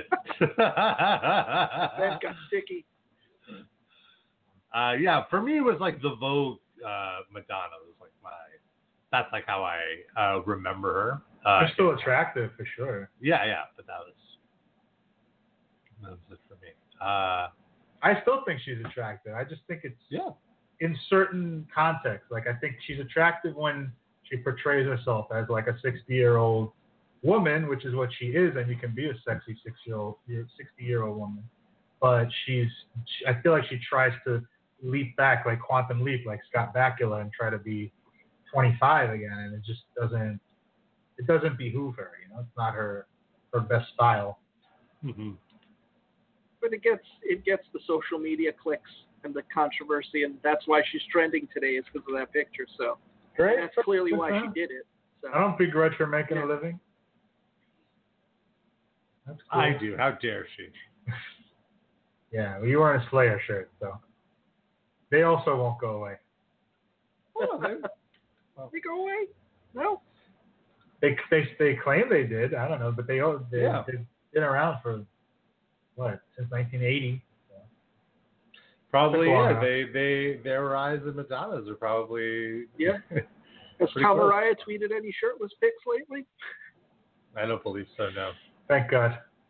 That got sticky. Yeah, for me it was the Vogue Madonna was that's how I remember her. They're still attractive for sure. Yeah, but that was it for me. I still think she's attractive. I just think it's in certain contexts. I think she's attractive when she portrays herself as a 60-year-old woman, which is what she is, and you can be a sexy 60-year-old woman. But I feel like she tries to leap back, quantum leap, like Scott Bakula, and try to be 25 again, and it just doesn't behoove her. It's not her best style. Mm-hmm. But it gets the social media clicks and the controversy, and that's why she's trending today is because of that picture. So Great. that's clearly why she did it. So. I don't begrudge her making a living. That's cool. I do. How dare she? Yeah, well, you wearing a Slayer shirt, so they also won't go away. They go away? No. They claim they did. I don't know, but they've been around for since 1980. So. Probably, yeah. Their eyes and Madonna's are probably Has Tom Araya tweeted any shirtless pics lately? I don't believe so. No. Thank God.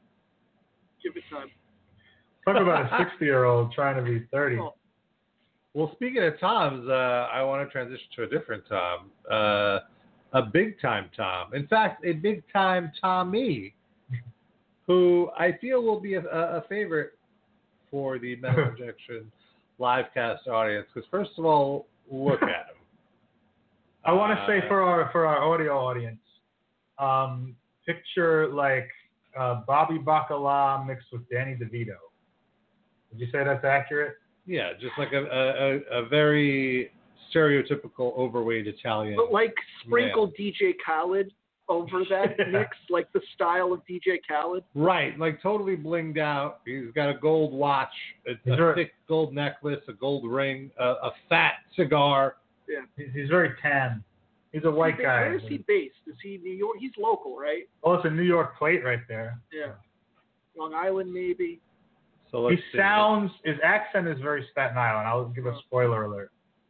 Give it time. Talk about a 60-year-old trying to be 30. Oh. Well, speaking of Toms, I want to transition to a different Tom, a big-time Tom. In fact, a big-time Tommy, who I feel will be a favorite for the Metal Injection livecast audience. Because first of all, look at him. I want to say for our audio audience, picture like Bobby Bacala mixed with Danny DeVito. Would you say that's accurate? Yeah, just like a very stereotypical overweight Italian. But like sprinkle male. DJ Khaled over that mix, like the style of DJ Khaled. Right, like totally blinged out. He's got a gold watch, a thick gold necklace, a gold ring, a fat cigar. Yeah. He's very tan. He's a white guy. Where is he based? Is he New York? He's local, right? Oh, it's a New York plate right there. Yeah. Long Island, maybe. So His see. accent is very Staten Island. I'll give a spoiler alert.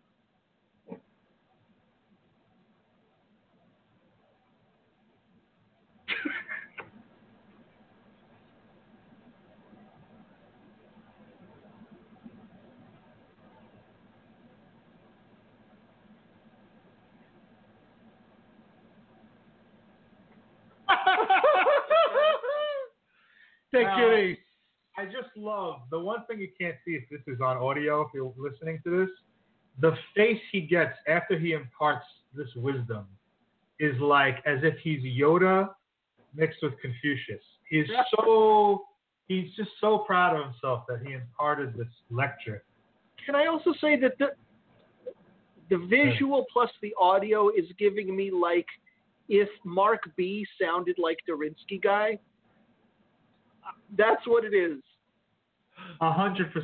Take it easy. I just love the one thing you can't see if this is on audio, if you're listening to this, the face he gets after he imparts this wisdom is like as if he's Yoda mixed with Confucius. He's just so proud of himself that he imparted this lecture. Can I also say that the visual plus the audio is giving me like if Mark B sounded like Dorinsky guy. That's what it is. 100%. Is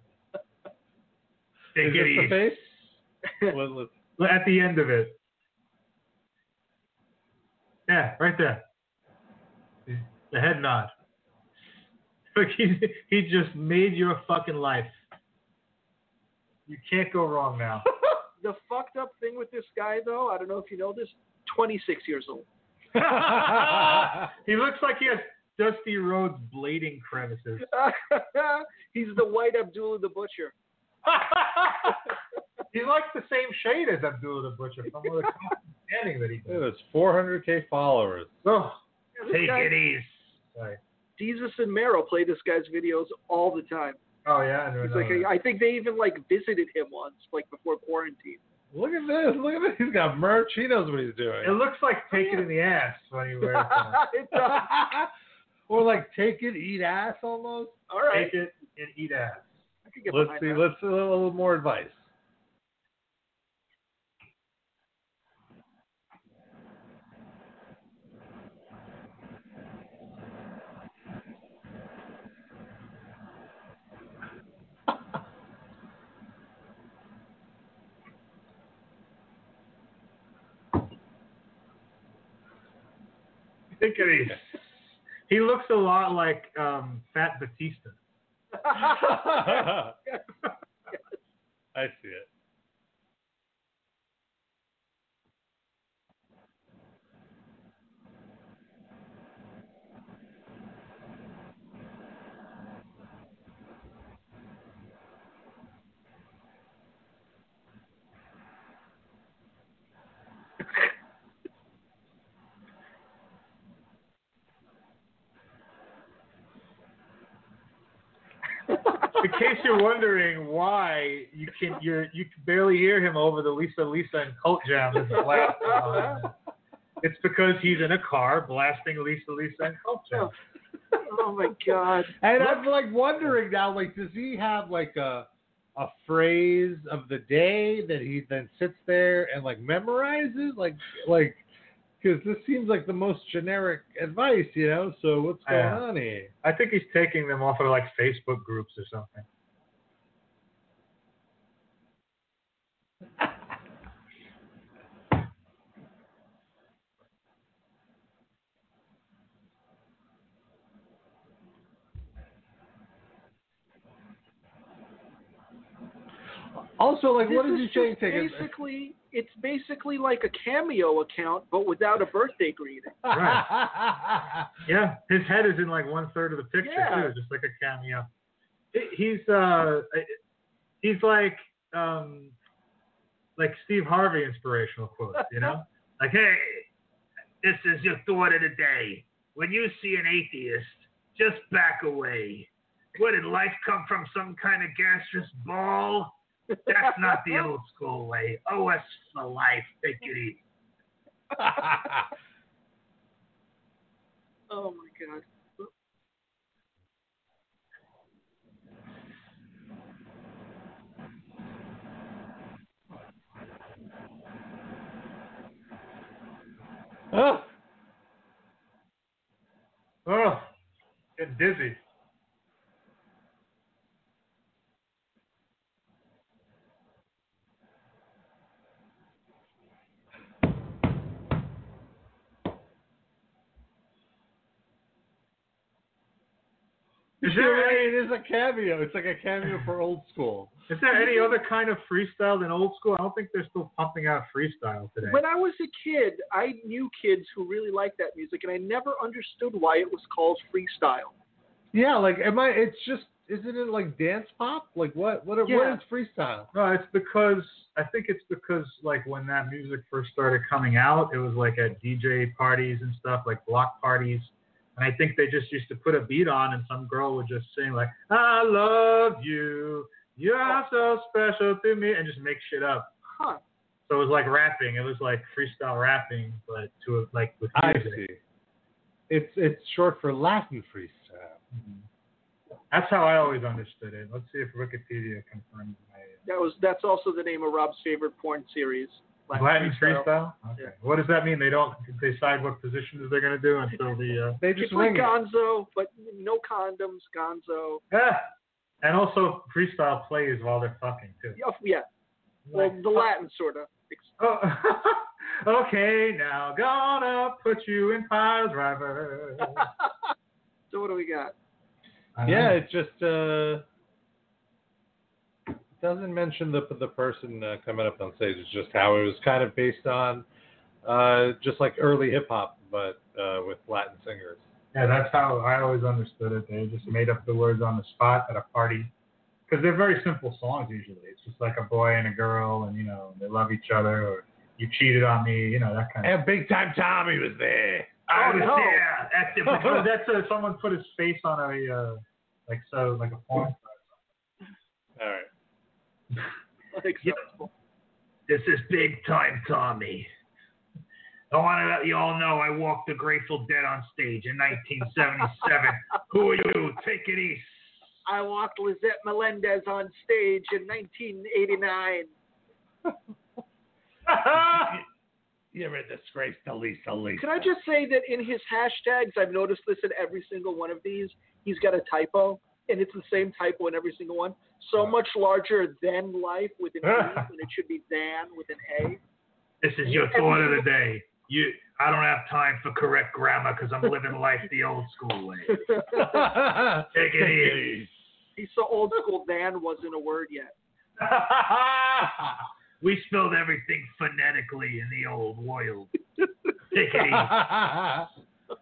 this the face? At the end of it. Yeah, right there. The head nod. Look, he just made your fucking life. You can't go wrong now. The fucked up thing with this guy, though, I don't know if you know this, 26 years old. He looks like he has Dusty Rhodes blading crevices. He's the white Abdullah the Butcher. He's like the same shade as Abdullah the Butcher from the standing that he did. It was 400K followers. Oh, Yeah, take it easy. Sorry. Jesus and Mero play this guy's videos all the time. Oh yeah, He's like, I think they even like visited him once, like before quarantine. Look at this. Look at this. He's got merch. He knows what he's doing. It looks like take it in the ass when he wears it. It does. Or like take it, eat ass almost. All right. Take it and eat ass. I could get Let's behind see. that. Let's see a little more advice. Take it easy. He looks a lot like Fat Batista. I see it. In case you're wondering why you can barely hear him over the Lisa and Cult Jam that's blasting. It's because he's in a car blasting Lisa and Cult Jam. Oh my God. And I'm like wondering now, like, does he have like a phrase of the day that he then sits there and like memorizes, like because this seems like the most generic advice, you know? So what's going on here? I think he's taking them off of like Facebook groups or something. Also, like, This what did is you say? just basically, it's basically like a Cameo account, but without a birthday greeting. Right. Yeah, his head is in like 1/3 of the picture too, just like a cameo. He's like Steve Harvey inspirational quotes, you know? Like, hey, this is your thought of the day. When you see an atheist, just back away. What, did life come from some kind of gaseous ball? That's not the old school way. OS for life. Take it easy. Oh, my God. Oh, getting dizzy. It is a cameo. It's like a cameo for old school. Is there any other kind of freestyle than old school? I don't think they're still pumping out freestyle today. When I was a kid, I knew kids who really liked that music, and I never understood why it was called freestyle. Yeah, like it's just, isn't it like dance pop? Like what is freestyle? No, I think it's because like when that music first started coming out, it was like at DJ parties and stuff, like block parties. And I think they just used to put a beat on and some girl would just sing like, I love you, you're so special to me, and just make shit up. Huh. So it was like rapping. It was like freestyle rapping, but with music. I see. It's short for Latin freestyle. Mm-hmm. That's how I always understood it. Let's see if Wikipedia confirms my... That's also the name of Rob's favorite porn series. Latin freestyle? Okay. Yeah. What does that mean? They don't decide what positions they're going to do until the... They just it's like wing it. Gonzo, but no condoms, Gonzo. Yeah. And also freestyle plays while they're fucking, too. Yeah. Well, the Latin sort of. Oh. Okay, now gonna put you in pile driver. So what do we got? Yeah, it just doesn't mention the person coming up on stage. It's just how it was kind of based on just like early hip hop, but with Latin singers. Yeah, that's how I always understood it. They just made up the words on the spot at a party. Because they're very simple songs usually. It's just like a boy and a girl, and, you know, they love each other, or you cheated on me, you know, that kind of And Big Time Tommy was there. I was no. there. That's someone put his face on a, like a porn. All right. Acceptable. This is Big Time Tommy. I want to let you all know I walked the Grateful Dead on stage in 1977. Who are you? Take it easy. I walked Lizette Melendez on stage in 1989. You're a disgrace to Lisa Lisa. Can I just say that in his hashtags, I've noticed this in every single one of these, he's got a typo, and it's the same typo in every single one. So much larger than life with an E, when it should be than with an A. This is your thought of the day. I don't have time for correct grammar because I'm living life the old school way. Take it easy. He's so old school, than wasn't a word yet. We spelled everything phonetically in the old world. Take it easy.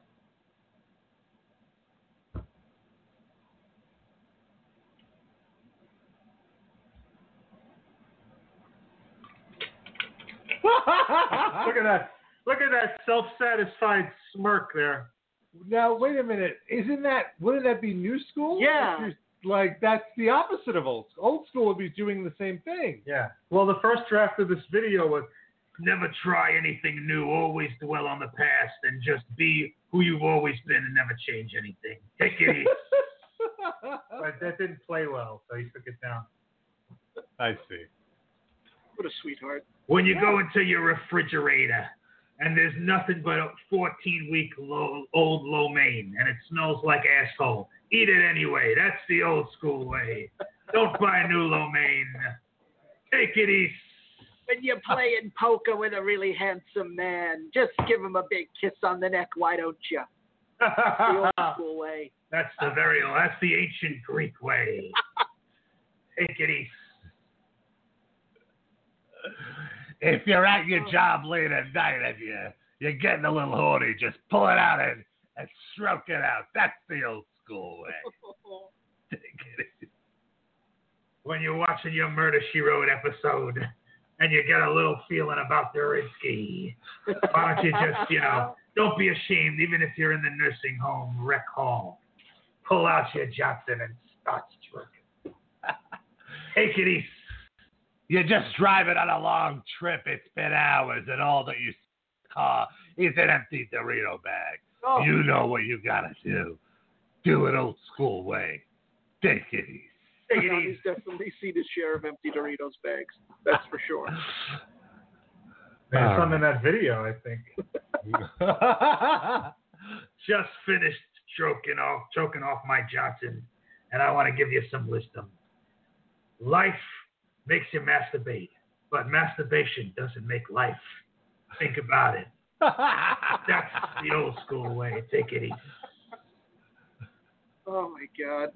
Look at that. Look at that self-satisfied smirk there. Now, wait a minute. Wouldn't that be new school? Yeah. Like, that's the opposite of old school. Old school would be doing the same thing. Yeah. Well, the first draft of this video was never try anything new, always dwell on the past, and just be who you've always been and never change anything. Take it easy. But that didn't play well, so he took it down. I see. What a sweetheart. When you go into your refrigerator and there's nothing but a 14-week-old lo mein and it smells like asshole, eat it anyway. That's the old school way. Don't buy new lo mein. Take it easy. When you're playing poker with a really handsome man, just give him a big kiss on the neck, why don't you? That's the old school way. That's the ancient Greek way. Take it easy. if you're at your job late at night and you're getting a little horny, just pull it out and stroke it out. That's the old school way. Take it easy. When you're watching your Murder, She Wrote episode and you get a little feeling about the risky, why don't you just, don't be ashamed, even if you're in the nursing home rec hall. Pull out your Johnson and start stroking. Take it easy. You're just driving on a long trip. It's been hours, and all that you car is an empty Dorito bag. Oh. You know what you gotta do. Do it old school way. Take it easy. Take it easy. He's definitely seen his share of empty Doritos bags. That's for sure. There's some in that video, I think. Just finished choking off my Johnson, and I want to give you some wisdom. Life makes you masturbate, but masturbation doesn't make life. Think about it. That's the old school way. Take it easy. Oh my God.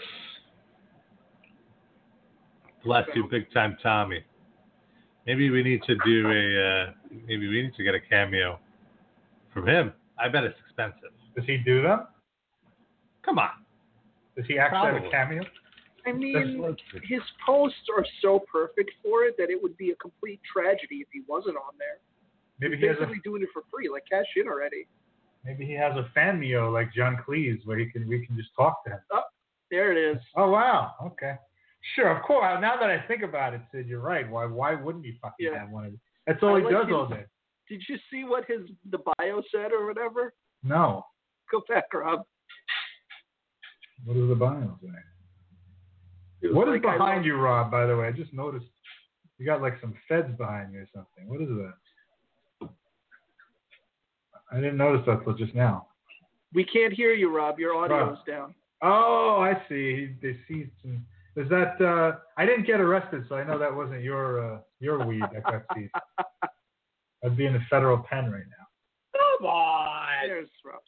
Bless you, big time Tommy. Maybe we need to do get a cameo from him. I bet it's expensive. Does he do them? Come on. Does he actually have a cameo? I mean, his posts are so perfect for it that it would be a complete tragedy if he wasn't on there. Maybe He's basically doing it for free, like cash in already. Maybe he has a fan-meo like John Cleese where we can just talk to him. Oh, there it is. Oh, wow. Okay. Sure, of course. Now that I think about it, Sid, you're right. Why wouldn't he fucking have one of these? That's all he does all day. Did you see what the bio said or whatever? No. Go back, Rob. What is the bio say? What is behind you, Rob, by the way? I just noticed you got like some feds behind you or something. What is that? I didn't notice that till just now. We can't hear you, Rob. Your audio's down. Oh, I see. They see some... Is that... I didn't get arrested, so I know that wasn't your weed that got seized. I'd be in the federal pen right now. Come on! There's Rob's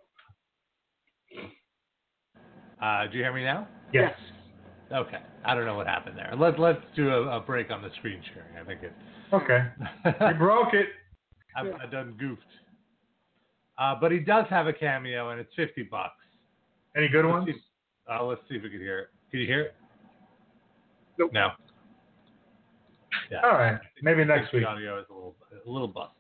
audio. Do you hear me now? Yes. Okay. I don't know what happened there. Let's do a break on the screen sharing. I think it. Okay. You broke it. I done goofed. But he does have a cameo, and it's $50. Any good ones? Let's see if we can hear it. Can you hear it? Nope. No. Yeah. All right. Maybe next week. The audio is a little bust.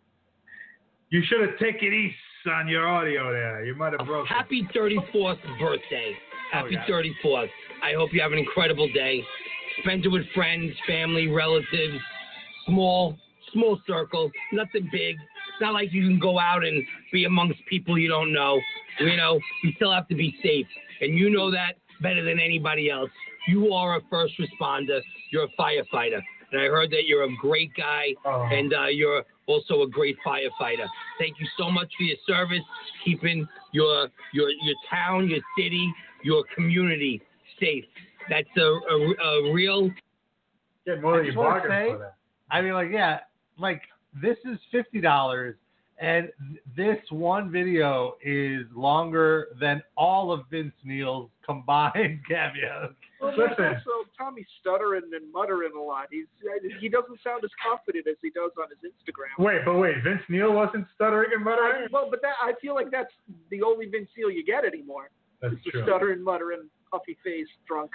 You should have taken ease on your audio there. You might have broken. Happy 34th birthday. Happy 34th. I hope you have an incredible day. Spend it with friends, family, relatives. Small circle. Nothing big. It's not like you can go out and be amongst people you don't know. You still have to be safe. And you know that better than anybody else. You are a first responder. You're a firefighter. And I heard that you're a great guy, and you're also a great firefighter. Thank you so much for your service, keeping your town, your city, your community safe. That's a real... Get more than you bargained for that. I mean, this is $50, and this one video is longer than all of Vince Neil's combined cameos. Well, Listen. Also, Tommy's stuttering and muttering a lot. He doesn't sound as confident as he does on his Instagram. Wait. Vince Neil wasn't stuttering and muttering? I feel like that's the only Vince Neil you get anymore. That's it's true. The stuttering, muttering, puffy face, drunk.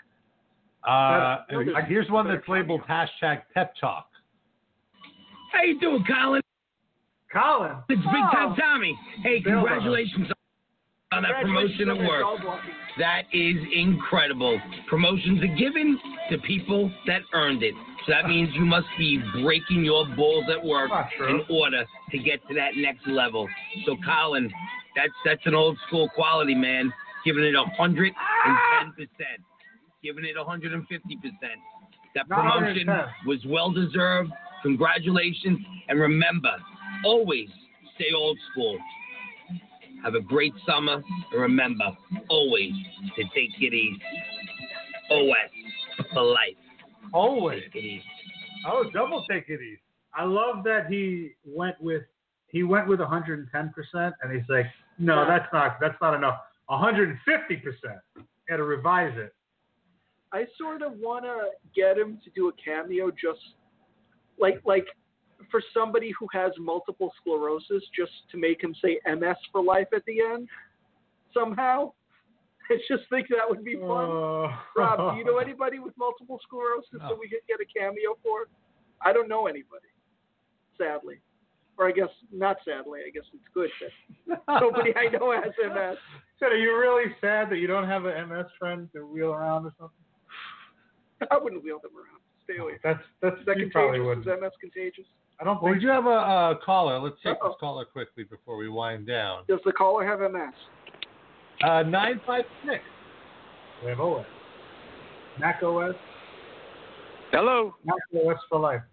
Here's one that's labeled # pep talk. How you doing, Colin? Colin? It's Big Time Tommy. Hey, congratulations on that promotion at work. That is incredible. Promotions are given to people that earned it. So that means you must be breaking your balls at work in order to get to that next level. So, Colin, that's an old school quality, man. Giving it 110%. Giving it 150%. That promotion was well-deserved. Congratulations. And remember, always stay old school. Have a great summer. And remember, always to take it easy. OS for life. Always. Take it easy. Oh, double take it easy. I love that he went with 110%, and he's like, no, that's not enough. 150%. Got to revise it. I sort of want to get him to do a cameo, just like for somebody who has multiple sclerosis just to make him say MS for life at the end somehow. I just think that would be fun. Rob, do you know anybody with multiple sclerosis that we could get a cameo for? I don't know anybody, sadly. Or I guess not sadly. I guess it's good that nobody I know has MS. So are you really sad that you don't have an MS friend to wheel around or something? I wouldn't wheel them around. Stay away. That's Is that you probably contagious? wouldn't. Is MS contagious? I don't Well, think we do have a caller. Let's take Uh-oh. this caller quickly before we wind down. Does the caller have MS? 956. we have OS. Mac OS. Hello. Mac OS for life.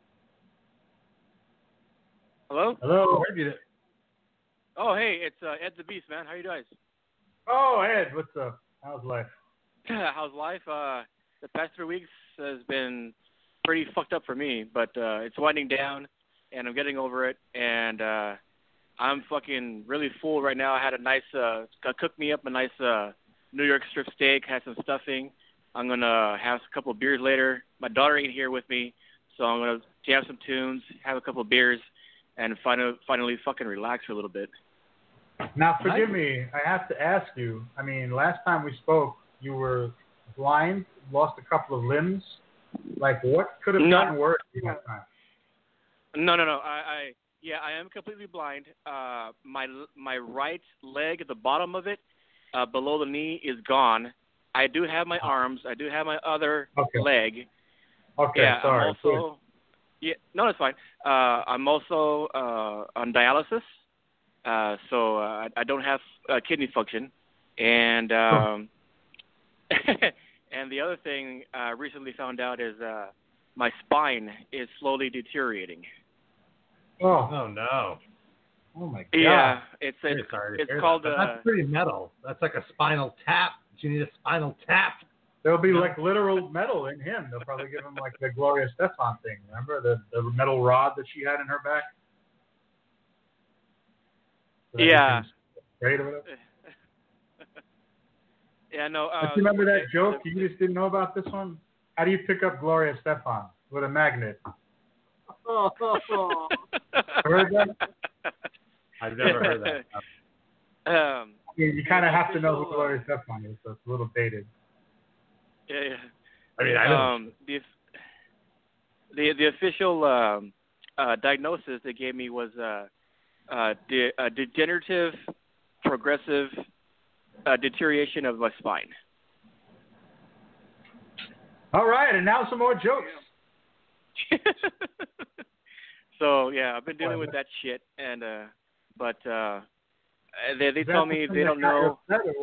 Hello. Hello. Oh, hey, it's Ed the Beast, man. How you guys? Oh, Ed, what's up? How's life? How's life? The past 3 weeks has been pretty fucked up for me, but it's winding down, and I'm getting over it, and I'm fucking really full right now. I had a nice, cooked me up a nice New York strip steak, had some stuffing. I'm going to have a couple of beers later. My daughter ain't here with me, so I'm going to jam some tunes, have a couple of beers, and finally fucking relax for a little bit. Now, forgive me. I have to ask you. I mean, last time we spoke, you were blind, lost a couple of limbs. Like, what could have gotten worse at that time? No. I am completely blind. My right leg at the bottom of it, below the knee, is gone. I do have my arms. I do have my other leg. Okay, yeah, sorry. I'm also, yeah, no, that's fine. I'm also on dialysis, so I don't have kidney function, and and the other thing I recently found out is my spine is slowly deteriorating. Oh no. Oh my God. Yeah, it's called. That's pretty metal. That's like a spinal tap. Do you need a spinal tap? There'll be like literal metal in him. They'll probably give him like the Gloria Stefan thing. Remember the metal rod that she had in her back? So yeah. Great or whatever. Yeah, no. Don't you remember that joke? You just didn't know about this one? How do you pick up Gloria Stefan? With a magnet. Heard that? I've never heard that. You kind of have to know who Gloria Stefan is, so it's a little dated. Yeah. I mean, I don't. The official diagnosis they gave me was degenerative progressive deterioration of my spine. All right, and now some more jokes. So yeah, I've been dealing with that shit, and but they tell me they don't know.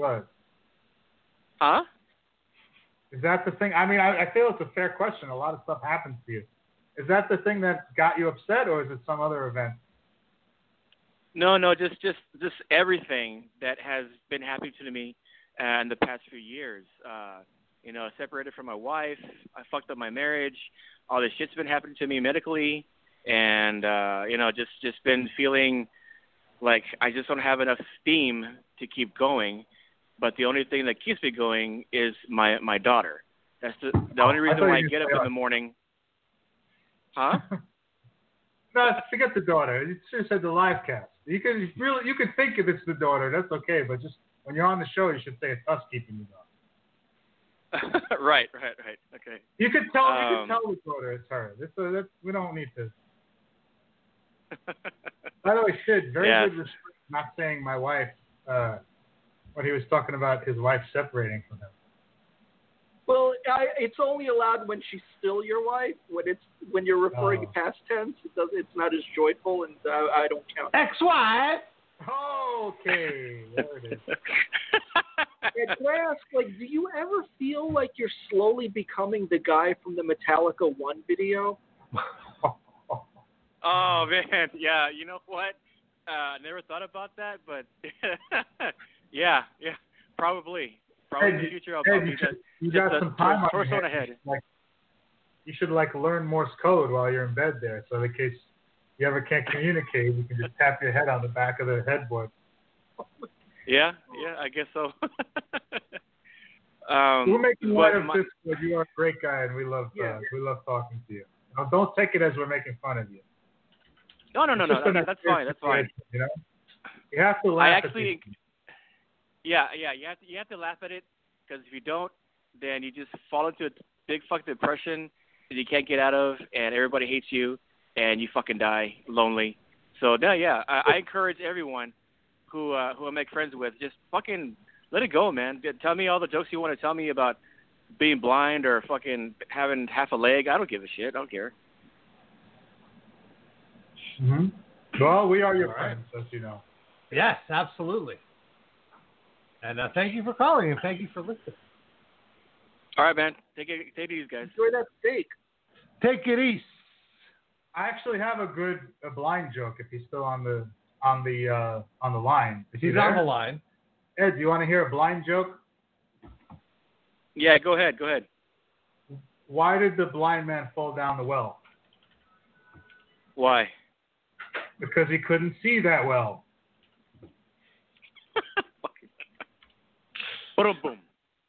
Huh? Is that the thing? I mean, I feel it's a fair question. A lot of stuff happens to you. Is that the thing that got you upset, or is it some other event? No, just everything that has been happening to me in the past few years. I separated from my wife. I fucked up my marriage. All this shit's been happening to me medically, and just been feeling like I just don't have enough steam to keep going. But the only thing that keeps me going is my daughter. That's the only reason why I get up in the morning. Huh? No, forget the daughter. You should have said the live cast. You can think if it's the daughter, that's okay. But just when you're on the show, you should say it's us keeping you daughter. Right. Okay. You could tell the daughter it's her. We don't need to. By the way, Sid, very good respect. Not saying my wife. When he was talking about his wife separating from him. Well, it's only allowed when she's still your wife. When you're referring past tense, it's not as joyful, and I don't count. Ex-wife. Okay, there it is. And can I ask, do you ever feel like you're slowly becoming the guy from the Metallica 1 video? Oh man, yeah. You know what? I never thought about that, but yeah, probably. Probably in the future I'll probably you got some time on first your one ahead. You should learn Morse code while you're in bed there, so in case you ever can't communicate, you can just tap your head on the back of the headboard. Yeah, I guess so. We're making light of this, but you are a great guy, and we love talking to you. Now, don't take it as we're making fun of you. No. It's just an That's fine. That's fine. You know, you have to laugh. Yeah. You have to laugh at it, because if you don't, then you just fall into a big fucking depression that you can't get out of, and everybody hates you, and you fucking die lonely. So no, yeah, I encourage everyone who I make friends with, just fucking let it go, man. Tell me all the jokes you want to tell me about being blind or fucking having half a leg. I don't give a shit. I don't care. Mm-hmm. Well, we are your friends, as you know. Yes, absolutely. And thank you for calling, and thank you for listening. All right, man. Take it easy, guys. Enjoy that steak. Take it east. I actually have a blind joke if he's still on the line. He's on the line. Ed, do you want to hear a blind joke? Yeah, go ahead. Why did the blind man fall down the well? Why? Because he couldn't see that well. Boom.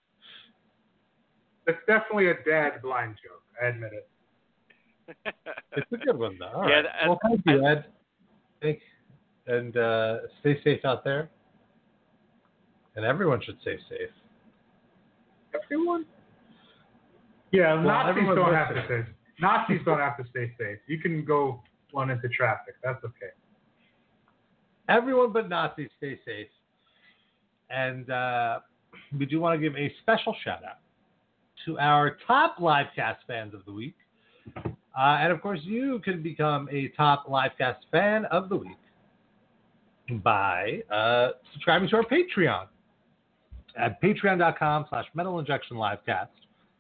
It's definitely a dad blind joke. I admit it. It's a good one, though. All Yeah, right. Well, thank you, Ed. And stay safe out there. And everyone should stay safe. Everyone? Yeah, Well, Nazis don't have listening. to stay. Nazis don't have to stay safe. You can go run into traffic. That's okay. Everyone but Nazis stay safe. And we do want to give a special shout out to our top livecast fans of the week. And of course, you can become a top livecast fan of the week by subscribing to our Patreon at patreon.com/metalinjectionlivecast.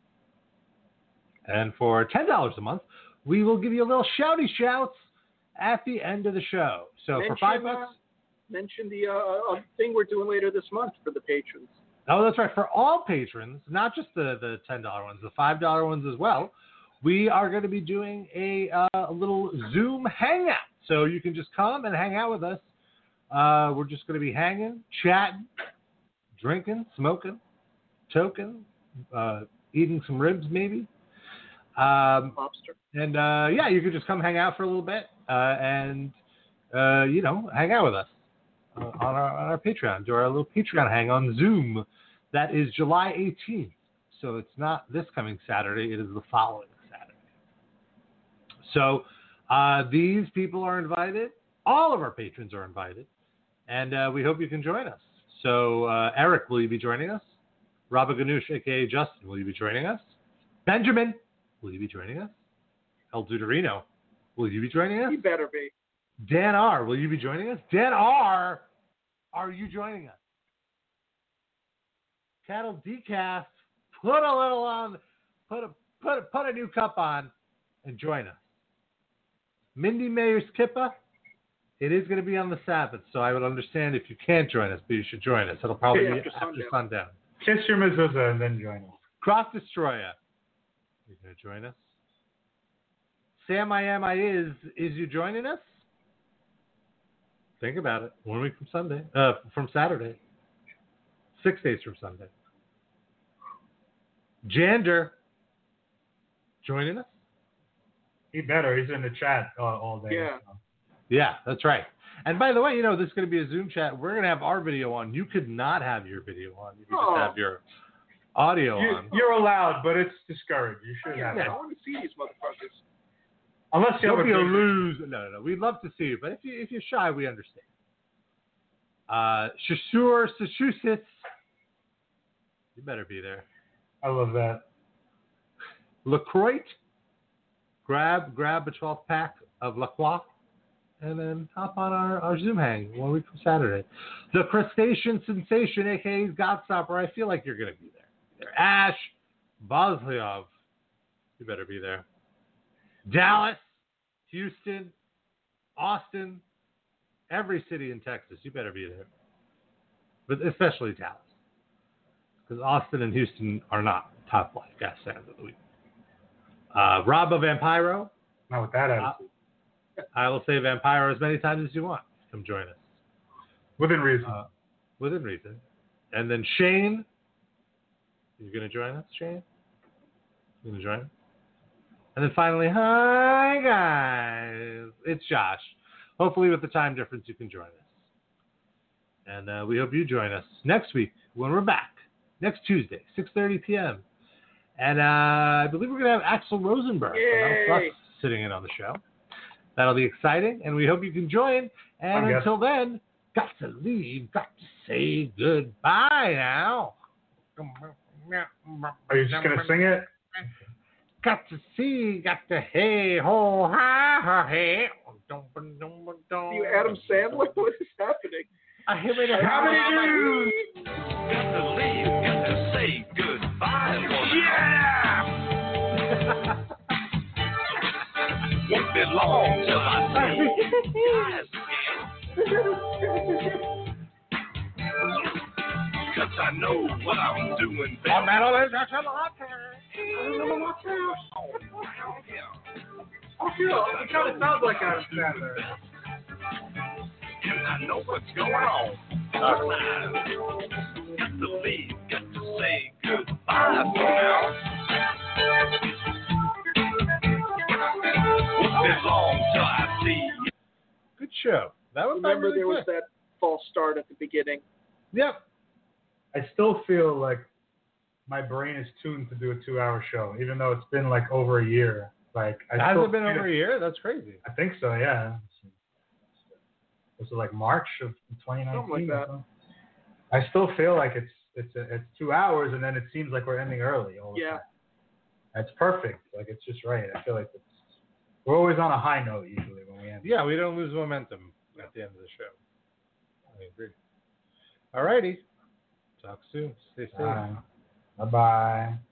And for $10 a month, we will give you a little shouty shouts at the end of the show. So for $5, mention the thing we're doing later this month for the patrons. oh, that's right. For all patrons, not just the $10 ones, the $5 ones as well, we are going to be doing a little Zoom hangout. So you can just come and hang out with us. We're just going to be hanging, chatting, drinking, smoking, toking, eating some ribs maybe. Lobster. And yeah, you could just come hang out for a little bit and hang out with us on our Patreon. Do our little Patreon hang on Zoom. That is July 18th. So it's not this coming Saturday. It is the following Saturday. So these people are invited. All of our patrons are invited. And we hope you can join us. So Eric, will you be joining us? Rabba Ganoush, a.k.a. Justin, will you be joining us? Benjamin, will you be joining us? El Duderino, will you be joining us? You better be. Dan R., will you be joining us? Dan R., are you joining us? Cattle Decaf, put a little on, put a new cup on, and join us. Mindy Mayer's Kippa, it is going to be on the Sabbath, so I would understand if you can't join us, but you should join us. It'll probably be after sundown. Kiss your mezuzah and then join us. Cross Destroyer, you going to join us? Sam I Am I Is you joining us? Think about it. 1 week from Saturday. 6 days from Sunday. Jander, joining us? He better. He's in the chat all day. Yeah. So. Yeah, that's right. And by the way, this is going to be a Zoom chat. We're going to have our video on. You could not have your video on. You could just have your audio on. You're allowed, but it's discouraged. You should have it. I want to see these motherfuckers. Unless you have Don't be a lose. No. We'd love to see you, but if you're shy, we understand. Shasur Massachusetts, you better be there. I love that. LaCroix, grab a 12 pack of La Croix, and then hop on our Zoom hang 1 week from Saturday. The Crustacean Sensation, aka Godstopper, I feel like you're gonna be there. Ash Bozliov, you better be there. Dallas, Houston, Austin, every city in Texas, you better be there. But especially Dallas. Because Austin and Houston are not top livecast fans of the week. Rob of Vampiro. Not with that attitude. I will say Vampiro as many times as you want. Come join us. Within reason. Within reason. And then Shane. You going to join us, Shane? You going to join us? And then finally, hi guys, it's Josh. hopefully with the time difference, you can join us. And we hope you join us next week when we're back. Next Tuesday, 6:30 p.m. And I believe we're going to have Axl Rosenberg from us sitting in on the show. That'll be exciting, and we hope you can join. And until then, got to leave, got to say goodbye now. Are you just going to sing it? Got to see, got to hey, ho, ha, ha, hey. You Adam Sandler? What is happening? I hear it. How many news? Got to leave, got to say goodbye. Yeah! Won't be long till I see you guys again. 'Cause I know what I'm doing best. On Metal Injection It kind of sounds like Adam Sandler. And I know what's going on. Got to leave, got to say goodbye for now. Won't be long till I see you. Good show. That was Remember, really there was good. that false start at the beginning. Yep. I still feel like my brain is tuned to do a 2-hour show, even though it's been like over a year. Like, Has it been over a year? That's crazy. I think so, yeah. Was it like March of 2019? Something like that. I still feel like it's 2 hours, and then it seems like we're ending early. All the time. It's perfect. Like, it's just right. I feel like we're always on a high note usually when we end. Yeah, we don't lose momentum at the end of the show. I agree. All righty. Talk soon. Stay safe. Bye-bye.